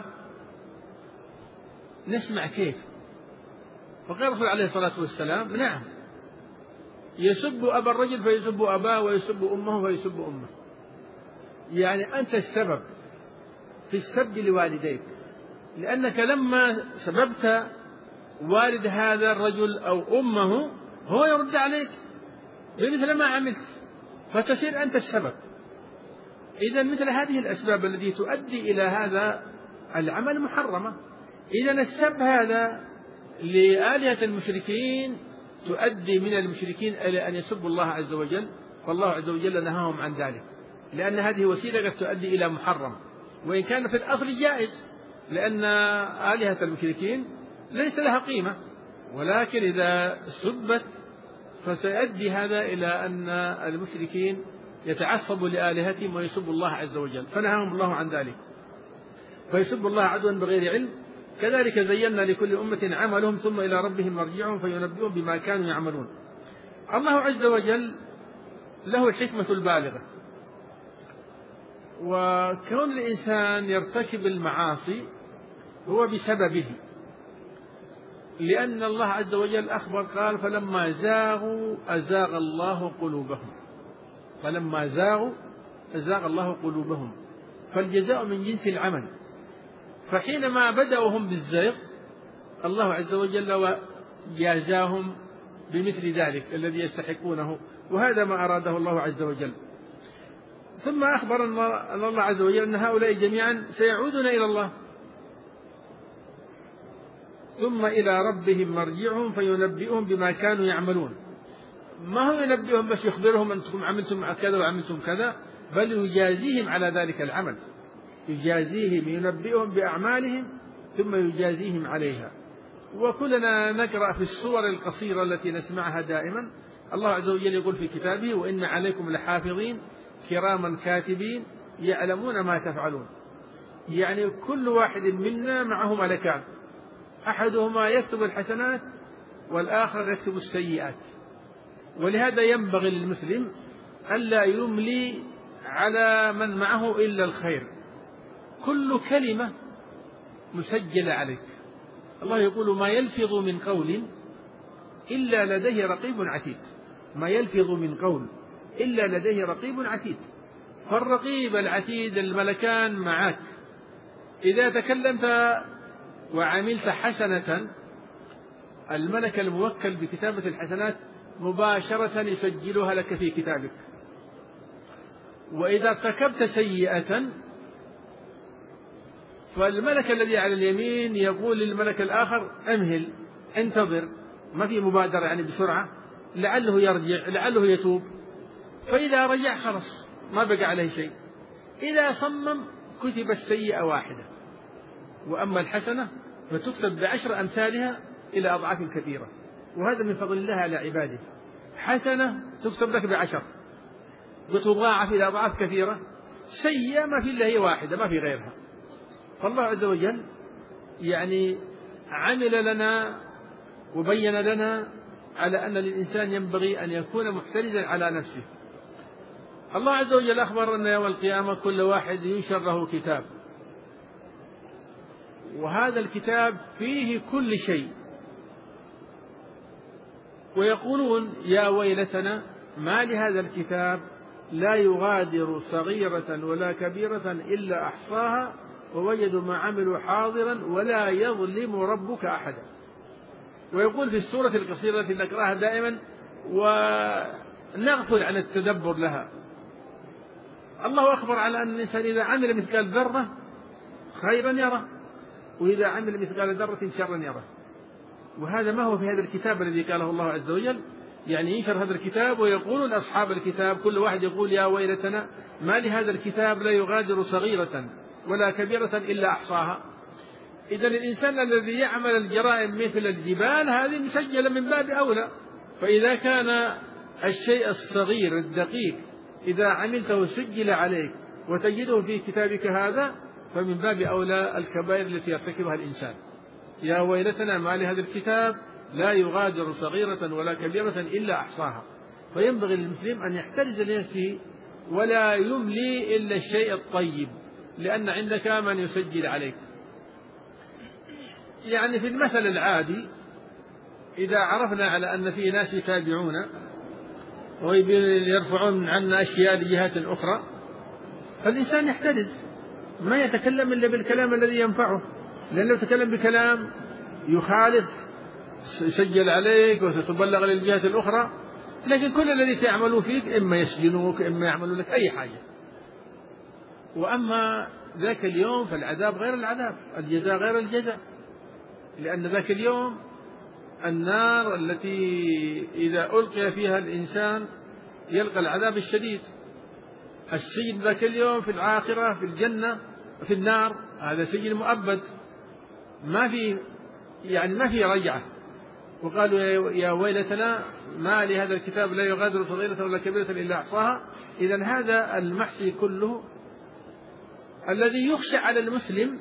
نسمع كيف. فقال الرسول عليه الصلاة والسلام نعم، يسب أبا الرجل فيسب أباه، ويسب أمه فيسب أمه. يعني أنت السبب في السب لوالديك، لأنك لما سببت والد هذا الرجل أو أمه هو يرد عليك بمثل ما عملت، فتصير أنت السبب. إذا مثل هذه الأسباب التي تؤدي إلى هذا العمل محرمة. إذا السب هذا لآلهة المشركين تؤدي من المشركين إلى أن يسبوا الله عز وجل، فالله عز وجل نهاهم عن ذلك، لأن هذه وسيلة قد تؤدي إلى محرم، وإن كان في الأصل جائز، لأن آلهة المشركين ليس لها قيمة، ولكن إذا سبت فسيؤدي هذا إلى أن المشركين يتعصبوا لآلهتهم ويسبوا الله عز وجل، فنهاهم الله عن ذلك. فيسب الله عدوا بغير علم. كذلك زينا لكل أمة عملهم ثم إلى ربهم مرجعهم فينبئهم بما كانوا يعملون. الله عز وجل له الحكمة البالغة، وكون الإنسان يرتكب المعاصي هو بسببه، لأن الله عز وجل أخبر قال فلما زاغوا أزاغ الله قلوبهم، فلما زاغوا أزاغ الله قلوبهم، فالجزاء من جنس العمل. فحينما بدأوا هم بالزيغ الله عز وجل جازاهم بمثل ذلك الذي يستحقونه، وهذا ما أراده الله عز وجل. ثم أخبر أن الله عز وجل أن هؤلاء جميعا سيعودون إلى الله، ثم إلى ربهم مرجعهم فينبئهم بما كانوا يعملون. ما هو ينبئهم بس يخبرهم أنتم عملتم كذا وعملتم كذا، بل يجازيهم على ذلك العمل، يجازيهم، ينبئهم بأعمالهم ثم يجازيهم عليها. وكلنا نقرأ في السور القصيرة التي نسمعها دائما الله عز وجل يقول في كتابه وإن عليكم لحافظين كراما كاتبين يعلمون ما تفعلون. يعني كل واحد منا معه ملكان، أحدهما يكتب الحسنات والآخر يكتب السيئات. ولهذا ينبغي للمسلم ألا يملي على من معه إلا الخير، كل كلمة مسجلة عليك. الله يقول ما يلفظ من قول إلا لديه رقيب عتيد، ما يلفظ من قول إلا لديه رقيب عتيد. فالرقيب العتيد الملكان معك، إذا تكلمت وعملت حسنة الملك الموكل بكتابة الحسنات مباشرة يسجلها لك في كتابك، وإذا ارتكبت سيئة فالملك الذي على اليمين يقول للملك الآخر امهل، انتظر، ما في مبادرة يعني بسرعة، لعله يرجع، لعله يتوب. فإذا رجع خلص ما بقى عليه شيء. إذا صمم كتبت سيئة واحدة، وأما الحسنة فتكتب بعشر أمثالها إلى أضعاف كثيرة، وهذا من فضل الله على عباده. حسنة تكتب لك بعشر وتضاعف إلى أضعاف كثيرة، سيئة ما في إلا هي واحدة ما في غيرها. فالله عز وجل يعني عمل لنا وبين لنا على أن الإنسان ينبغي أن يكون محترزا على نفسه. الله عز وجل أخبر أن يوم القيامة كل واحد ينشر له كتاب، وهذا الكتاب فيه كل شيء، ويقولون يا ويلتنا ما لهذا الكتاب لا يغادر صغيرة ولا كبيرة إلا أحصاها ووجدوا ما عملوا حاضرا ولا يظلم ربك أحدا. ويقول في السورة القصيرة التي نقرأها دائما ونغفل عن التدبر لها، الله أخبر على أن الإنسان إذا عمل مثقال ذرة خيرا يره، وإذا عمل مثقال ذرة شرا يره. وهذا ما هو في هذا الكتاب الذي قاله الله عز وجل. يعني ينشر هذا الكتاب ويقولون أصحاب الكتاب كل واحد يقول يا ويلتنا ما لهذا الكتاب لا يغادر صغيرة ولا كبيرة إلا أحصاها. إذا الإنسان الذي يعمل الجرائم مثل الجبال هذه مسجلة من باب أولى. فإذا كان الشيء الصغير الدقيق إذا عملته سجل عليك وتجده في كتابك هذا فمن باب أولى الكبائر التي يرتكبها الإنسان. يا ويلتنا ما لهذا الكتاب لا يغادر صغيرة ولا كبيرة إلا أحصاها. فينبغي للمسلم أن يحترز لنفسه ولا يملي إلا الشيء الطيب، لأن عندك من يسجل عليك. يعني في المثل العادي إذا عرفنا على أن في ناس يتابعون ويرفعون عنا أشياء لجهات أخرى فالإنسان يحترز ما يتكلم إلا بالكلام الذي ينفعه، لأن لو تكلم بكلام يخالف يسجل عليك وتتبلغ للجهات الأخرى. لكن كل الذي تعملوا فيك إما يسجنوك إما يعملوا لك أي حاجة. وأما ذاك اليوم فالعذاب غير العذاب، الجزاء غير الجزاء، لأن ذاك اليوم النار التي إذا ألقي فيها الإنسان يلقى العذاب الشديد. السجن ذاك اليوم في الآخرة في الجنة في النار هذا سجن مؤبد ما في يعني ما في رجعة. وقالوا يا ويلتنا ما لهذا الكتاب لا يغادر صغيرة ولا كبيرة إلا أحصاها. إذن هذا المحصي كله الذي يخشى على المسلم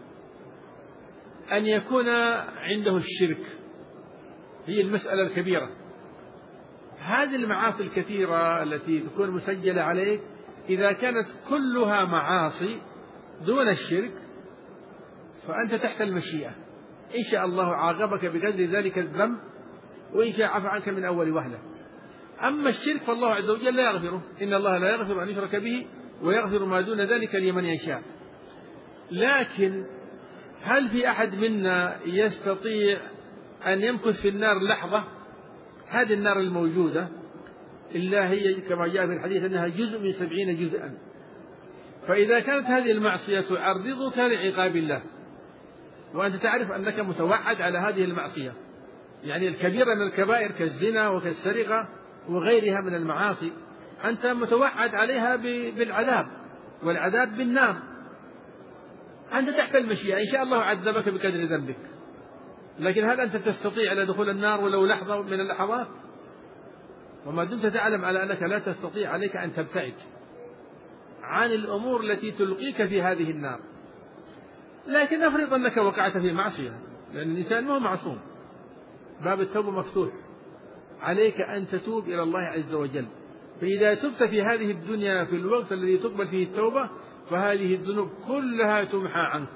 أن يكون عنده الشرك هي المسألة الكبيرة. هذه المعاصي الكثيرة التي تكون مسجلة عليك إذا كانت كلها معاصي دون الشرك فأنت تحت المشيئة، إن شاء الله عاقبك بقدر ذلك الذنب وإن شاء عفى عنك من أول وهلة. أما الشرك فالله عز وجل لا يغفره، إن الله لا يغفر أن يشرك به ويغفر ما دون ذلك لمن يشاء. لكن هل في أحد منا يستطيع أن يمكث في النار لحظة؟ هذه النار الموجودة إلا هي كما جاء في الحديث أنها جزء من سبعين جزءا. فإذا كانت هذه المعصية تعرضك لعقاب الله وأنت تعرف أنك متوعد على هذه المعصية، يعني الكبيرة من الكبائر كالزنا وكالسرقة وغيرها من المعاصي أنت متوعد عليها بالعذاب والعذاب بالنار، أنت تحت المشيئة إن شاء الله عذبك بقدر ذنبك. لكن هل أنت تستطيع على دخول النار ولو لحظة من اللحظات؟ وما دمت تعلم على أنك لا تستطيع عليك أن تبتعد عن الأمور التي تلقيك في هذه النار. لكن أفرض أنك وقعت في معصية، لأن الإنسان ما هو معصوم، باب التوبة مفتوح عليك أن تتوب إلى الله عز وجل. فإذا تبت في هذه الدنيا في الوقت الذي تقبل فيه التوبة فهذه الذنوب كلها تمحى عنك.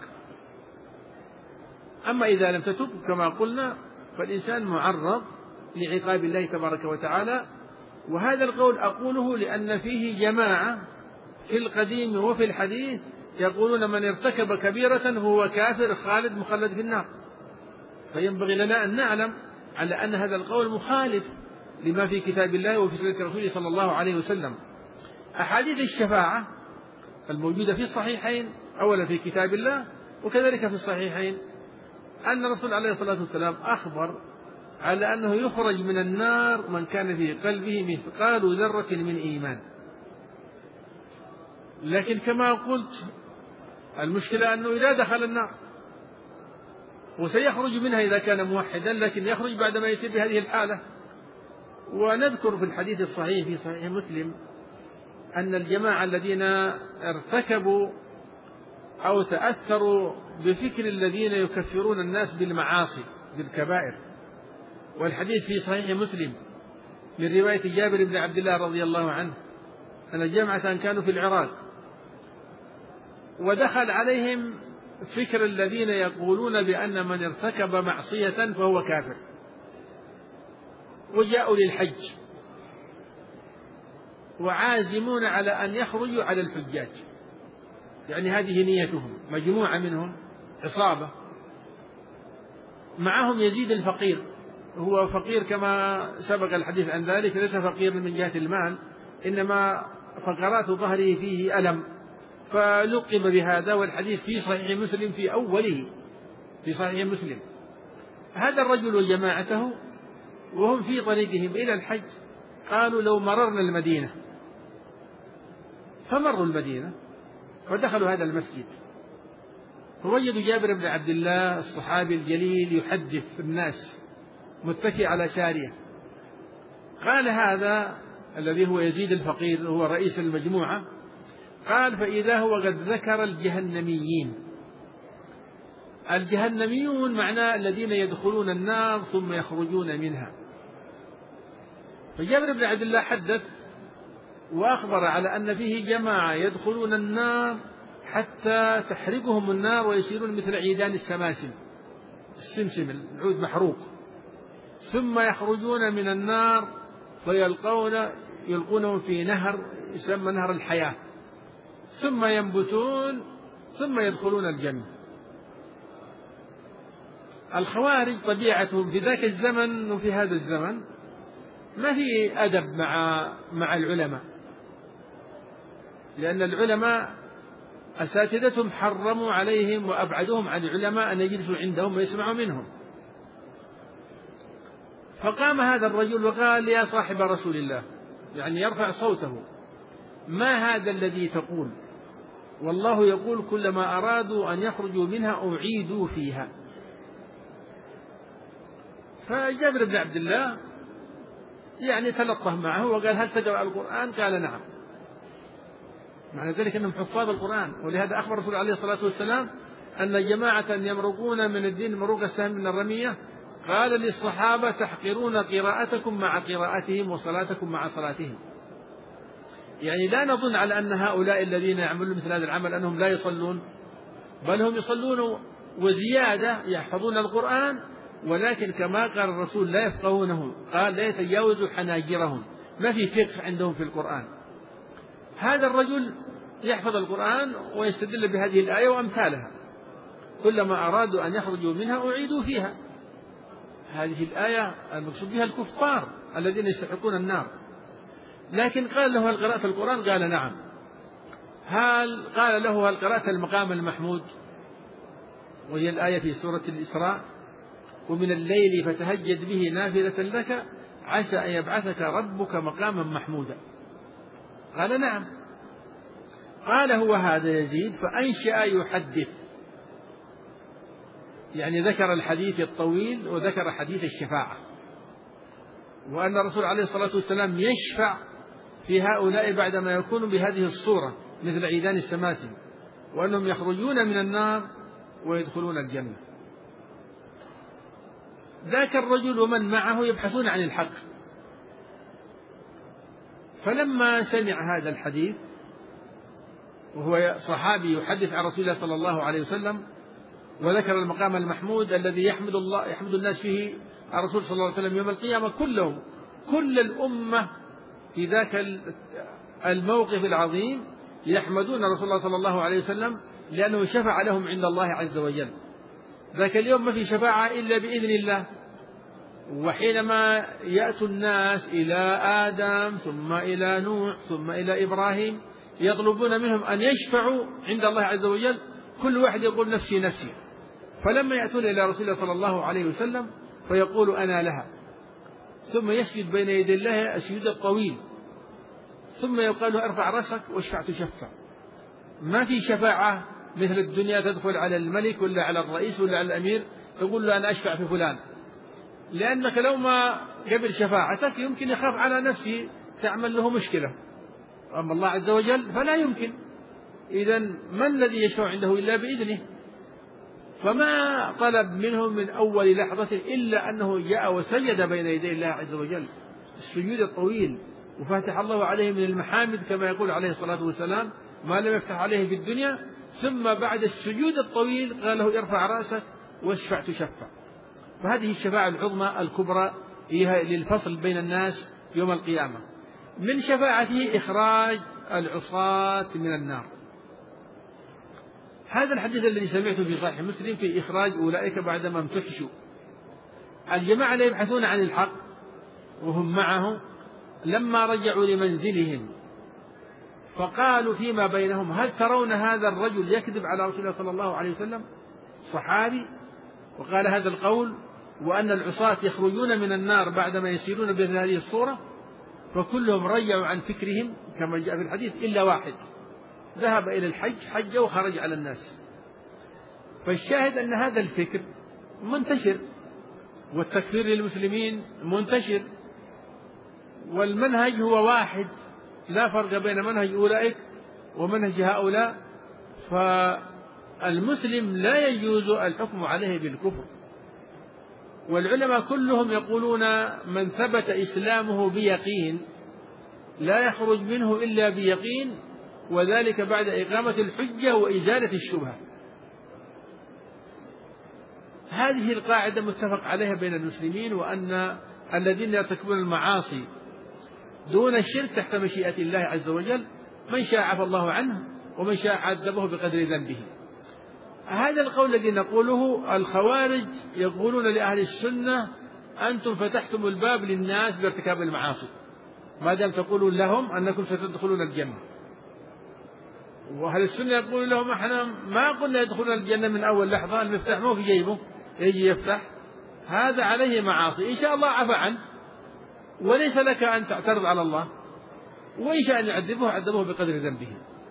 أما إذا لم تتب كما قلنا فالإنسان معرض لعقاب الله تبارك وتعالى. وهذا القول أقوله لأن فيه جماعة في القديم وفي الحديث يقولون من ارتكب كبيرة هو كافر خالد مخلد في النار. فينبغي لنا أن نعلم على أن هذا القول مخالف لما في كتاب الله وفي سنة رسوله صلى الله عليه وسلم. أحاديث الشفاعة الموجودة في الصحيحين أولا في كتاب الله وكذلك في الصحيحين أن الرسول عليه الصلاة والسلام أخبر على أنه يخرج من النار من كان في قلبه مثقال ذرة من إيمان. لكن كما قلت المشكلة أنه إذا دخل النار وسيخرج منها إذا كان موحدا، لكن يخرج بعدما يصير بهذه الحالة. ونذكر في الحديث الصحيح في صحيح مسلم أن الجماعة الذين ارتكبوا أو تأثروا بفكر الذين يكفرون الناس بالمعاصي بالكبائر، والحديث في صحيح مسلم من رواية جابر بن عبد الله رضي الله عنه أن جماعة كانوا في العراق ودخل عليهم فكر الذين يقولون بأن من ارتكب معصية فهو كافر، وجاءوا للحج وعازمون على أن يخرجوا على الحجاج، يعني هذه نيتهم. مجموعة منهم عصابة معهم يزيد الفقير، هو فقير كما سبق الحديث عن ذلك، ليس فقير من جهة المال إنما فقرات ظهره فيه ألم فلقب بهذا. والحديث في صحيح مسلم في أوله في صحيح مسلم. هذا الرجل وجماعته وهم في طريقهم إلى الحج قالوا لو مررنا المدينة، فمروا المدينة ودخلوا هذا المسجد، فوجدوا جابر بن عبد الله الصحابي الجليل يحدث الناس متكئ على شارية. قال هذا الذي هو يزيد الفقير هو رئيس المجموعة، قال فإذا هو قد ذكر الجهنميين. الجهنميون معناه الذين يدخلون النار ثم يخرجون منها. فجابر بن عبد الله حدث وأخبر على أن فيه جماعة يدخلون النار حتى تحرقهم النار ويصيرون مثل عيدان السماسم، السمسم العود محروق، ثم يخرجون من النار فيلقون يلقونهم في نهر يسمى نهر الحياة، ثم ينبتون ثم يدخلون الجنة. الخوارج طبيعتهم في ذاك الزمن وفي هذا الزمن ما في أدب مع مع العلماء، لأن العلماء أساتذتهم حرموا عليهم وأبعدهم عن العلماء أن يجلسوا عندهم ويسمعوا منهم. فقام هذا الرجل وقال يا صاحب رسول الله، يعني يرفع صوته، ما هذا الذي تقول؟ والله يقول كلما أرادوا أن يخرجوا منها أعيدوا فيها. فجابر بن عبد الله يعني تلطف معه وقال هل تقرأ القرآن؟ قال نعم. معنى ذلك أنهم حفاظ القرآن، ولهذا أخبر الرسول عليه الصلاة والسلام أن جماعة يمرقون من الدين مروق السهم من الرمية، قال للصحابة تحقرون قراءتكم مع قراءتهم وصلاتكم مع صلاتهم. يعني لا نظن على أن هؤلاء الذين يعملون مثل هذا العمل أنهم لا يصلون، بل هم يصلون وزيادة، يحفظون القرآن، ولكن كما قال الرسول لا يفقهونه، قال لا يتجاوزوا حناجرهم، ما في فقه عندهم في القرآن. هذا الرجل يحفظ القرآن ويستدل بهذه الآية وأمثالها، كلما أرادوا أن يخرجوا منها أعيدوا فيها. هذه الآية المقصود بها الكفار الذين يستحقون النار. لكن قال له هل قرأت القرآن؟ قال نعم. هل قال له هل قرأت المقام المحمود؟ وهي الآية في سورة الإسراء ومن الليل فتهجد به نافلة لك عسى أن يبعثك ربك مقاما محمودا. قال نعم. قال هو هذا يزيد فأنشأ يحدث، يعني ذكر الحديث الطويل وذكر حديث الشفاعة، وأن الرسول عليه الصلاة والسلام يشفع في هؤلاء بعدما يكونوا بهذه الصورة مثل عيدان السماسم، وأنهم يخرجون من النار ويدخلون الجنة. ذاك الرجل ومن معه يبحثون عن الحق، فلما سمع هذا الحديث وهو صحابي يحدث عن رسول الله صلى الله عليه وسلم وذكر المقام المحمود الذي يحمد الله يحمد الناس فيه الرسول صلى الله عليه وسلم يوم القيامة كلهم، كل الأمة في ذاك الموقف العظيم يحمدون رسول الله صلى الله عليه وسلم لأنه شفع لهم عند الله عز وجل. ذاك اليوم ما في شفاعة إلا بإذن الله. وحينما يأتي الناس إلى آدم ثم إلى نوح ثم إلى إبراهيم يطلبون منهم أن يشفعوا عند الله عز وجل، كل واحد يقول نفسي نفسي. فلما يأتون إلى رسول الله صلى الله عليه وسلم فيقول أنا لها، ثم يسجد بين يدي الله السجود الطويل، ثم يقال له ارفع رأسك واشفع تشفع. ما في شفاعة مثل الدنيا تدخل على الملك ولا على الرئيس ولا على الأمير تقول له أنا أشفع في فلان، لأنك لو ما قبل شفاعتك يمكن يخاف على نفسه تعمل له مشكلة، أما الله عز وجل فلا يمكن. إذن ما الذي يشفع عنده إلا بإذنه؟ فما طلب منهم من أول لحظة إلا أنه جاء وسجد بين يدي الله عز وجل السجود الطويل، وفتح الله عليه من المحامد كما يقول عليه الصلاة والسلام ما لم يفتح عليه في الدنيا. ثم بعد السجود الطويل قال له ارفع رأسك واشفع تشفع. فهذه الشفاعة العظمى الكبرى هي للفصل بين الناس يوم القيامة. من شفاعته إخراج العصاة من النار. هذا الحديث الذي سمعته في صحيح مسلم في إخراج أولئك بعدما امتحشوا. الجماعة لا يبحثون عن الحق وهم معه لما رجعوا لمنزلهم فقالوا فيما بينهم هل ترون هذا الرجل يكذب على رسول الله صلى الله عليه وسلم؟ صحابي وقال هذا القول وأن العصاة يخرجون من النار بعدما يسيرون بهذه الصورة، فكلهم رجعوا عن فكرهم كما جاء في الحديث إلا واحد ذهب إلى الحج حج وخرج على الناس. فالشاهد أن هذا الفكر منتشر، والتكفير للمسلمين منتشر، والمنهج هو واحد لا فرق بين منهج أولئك ومنهج هؤلاء. فالمسلم لا يجوز الحكم عليه بالكفر. والعلماء كلهم يقولون من ثبت إسلامه بيقين لا يخرج منه إلا بيقين، وذلك بعد إقامة الحجة وإزالة الشبهة. هذه القاعدة متفق عليها بين المسلمين، وأن الذين يرتكبون المعاصي دون الشرك تحت مشيئة الله عز وجل، من شاء عفى الله عنه ومن شاء عذبه بقدر ذنبه. هذا القول الذي نقوله الخوارج يقولون لأهل السنة أنتم فتحتم الباب للناس بارتكاب المعاصي ما دام تقولون لهم أنكم ستدخلون الجنة، وأهل السنة يقول لهم احنا ما قلنا يدخلون الجنة من أول لحظة، المفتاح مو في جيبه يجي يفتح، هذا عليه معاصي إن شاء الله عفى عنه وليس لك أن تعترض على الله، وإن شاء أن يعذبه عذبه بقدر ذنبه.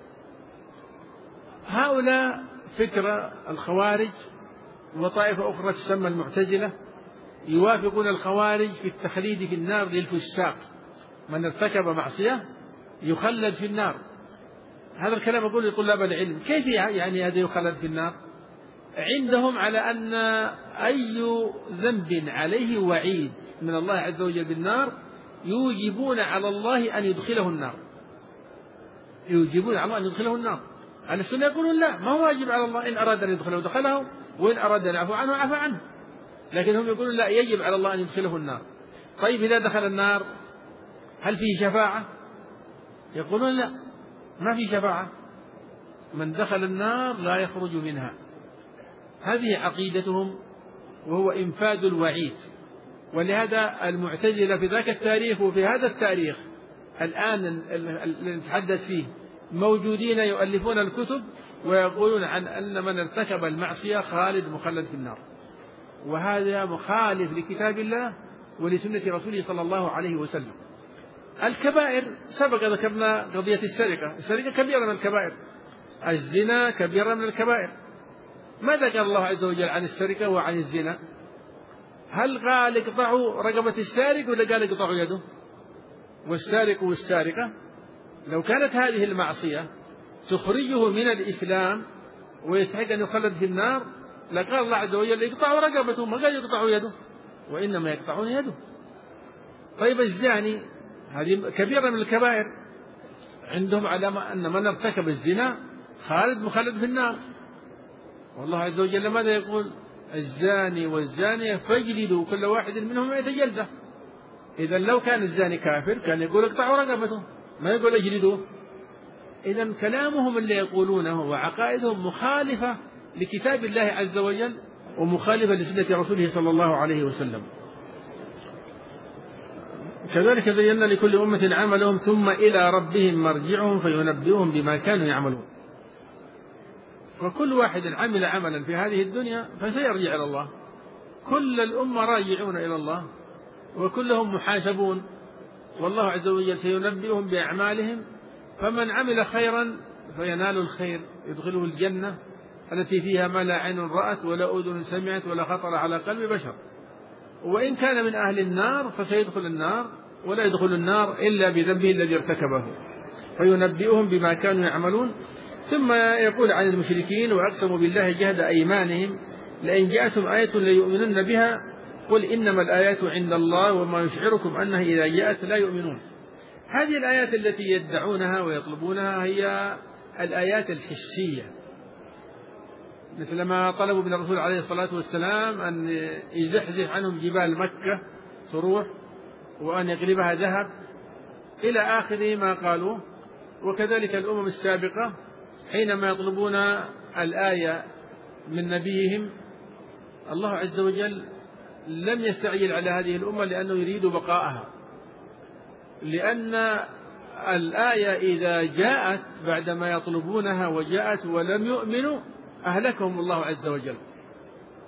هؤلاء فكرة الخوارج، وطائفة أخرى تسمى المعتزلة يوافقون الخوارج في التخليد في النار للفساق، من ارتكب معصية يخلد في النار. هذا الكلام أقول لطلاب العلم كيف يعني هذا يخلد في النار؟ عندهم على أن أي ذنب عليه وعيد من الله عز وجل بالنار يوجبون على الله أن يدخله النار، يوجبون على الله أن يدخله النار. أهل السنة يقولون لا، ما هو واجب على الله، إن أراد أن يدخله دخله، وإن أراد أن يعفو عنه عفى عنه. لكن هم يقولون لا، يجب على الله أن يدخله النار. طيب إذا دخل النار هل فيه شفاعة؟ يقولون لا، ما في شفاعة، من دخل النار لا يخرج منها. هذه عقيدتهم، وهو إنفاذ الوعيد. ولهذا المعتزلة في ذاك التاريخ وفي هذا التاريخ الآن اللي نتحدث فيه موجودين يؤلفون الكتب ويقولون عن أن من ارتكب المعصية خالد مخلد في النار، وهذا مخالف لكتاب الله ولسنة رسوله صلى الله عليه وسلم. الكبائر سبق ذكرنا قضية السرقة، السرقة كبيرة من الكبائر، الزنا كبيرة من الكبائر. ماذا قال الله عز وجل عن السرقة وعن الزنا؟ هل قال اقطعوا رقبة السارق ولا قال اقطعوا يده؟ والسارق والسارقة لو كانت هذه المعصية تخرجه من الإسلام ويستحق أن يخلد في النار لقال الله عز وجل يقطعوا رقبته، ما قال يقطعوا يده، وإنما يقطعون يده. طيب الزاني هذه كبيرة من الكبائر، عندهم علامة أن من ارتكب الزنا خالد مخلد في النار. والله عز وجل ماذا يقول؟ الزاني والزانية فاجلدوا كل واحد منهم مئة جلدة. إذا لو كان الزاني كافر كان يقول اقطعوا رقبته، ما يقول اجلدوه. إذا كلامهم اللي يقولونه وعقائدهم مخالفة لكتاب الله عز وجل ومخالفة لسنة رسوله صلى الله عليه وسلم. كذلك زينا لكل أمة عملهم ثم إلى ربهم مرجعهم فينبئهم بما كانوا يعملون. وكل واحد عمل عملا في هذه الدنيا فسيرجع إلى الله، كل الأمة راجعون إلى الله وكلهم محاسبون، والله عز وجل سينبئهم بأعمالهم. فمن عمل خيرا فينال الخير يدخله الجنة التي فيها ما لا عين رأت ولا أذن سمعت ولا خطر على قلب بشر. وإن كان من أهل النار فسيدخل النار ولا يدخل النار إلا بذنبه الذي ارتكبه، فينبئهم بما كانوا يعملون. ثم يقول عن المشركين وأقسموا بالله جهد أيمانهم لئن جاءتهم آية ليؤمنن بها قل إنما الآيات عند الله وما يشعركم أنها إذا جاءت لا يؤمنون. هذه الآيات التي يدعونها ويطلبونها هي الآيات الحسية، مثل ما طلبوا من الرسول عليه الصلاة والسلام أن يزحزح عنهم جبال مكة تروح وأن يقلبها ذهب إلى آخر ما قالوا. وكذلك الأمم السابقة حينما يطلبون الآية من نبيهم الله عز وجل لم يستعجل على هذه الأمة لأنه يريد بقاءها، لأن الآية إذا جاءت بعدما يطلبونها وجاءت ولم يؤمنوا أهلكهم الله عز وجل.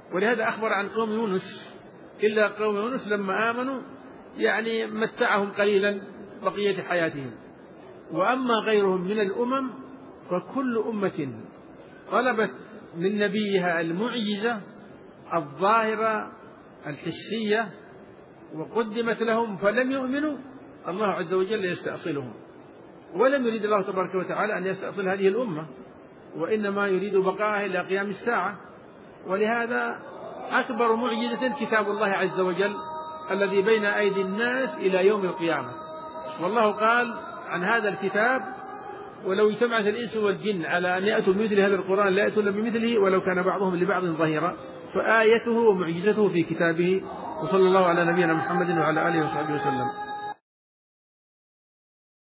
ولهذا أخبر عن قوم يونس إلا قوم يونس لما آمنوا يعني متعهم قليلا بقية حياتهم. وأما غيرهم من الأمم فكل أمة طلبت من نبيها المعجزة الظاهرة الحسية وقدمت لهم فلم يؤمنوا، الله عز وجل يستأصلهم، ولم يريد الله تبارك وتعالى أن يستأصل هذه الأمة، وإنما يريد بقاءها إلى قيام الساعة. ولهذا أكبر معجزة كتاب الله عز وجل الذي بين أيدي الناس إلى يوم القيامة. والله قال عن هذا الكتاب: ولو اجتمعت الإنس والجن على أن يأتوا بمثل هذا القرآن لا يأتون بمثله ولو كان بعضهم لبعض ظهيرا. فآيته ومعجزته في كتابه. وصلى الله على نبينا محمد وعلى آله وصحبه وسلم.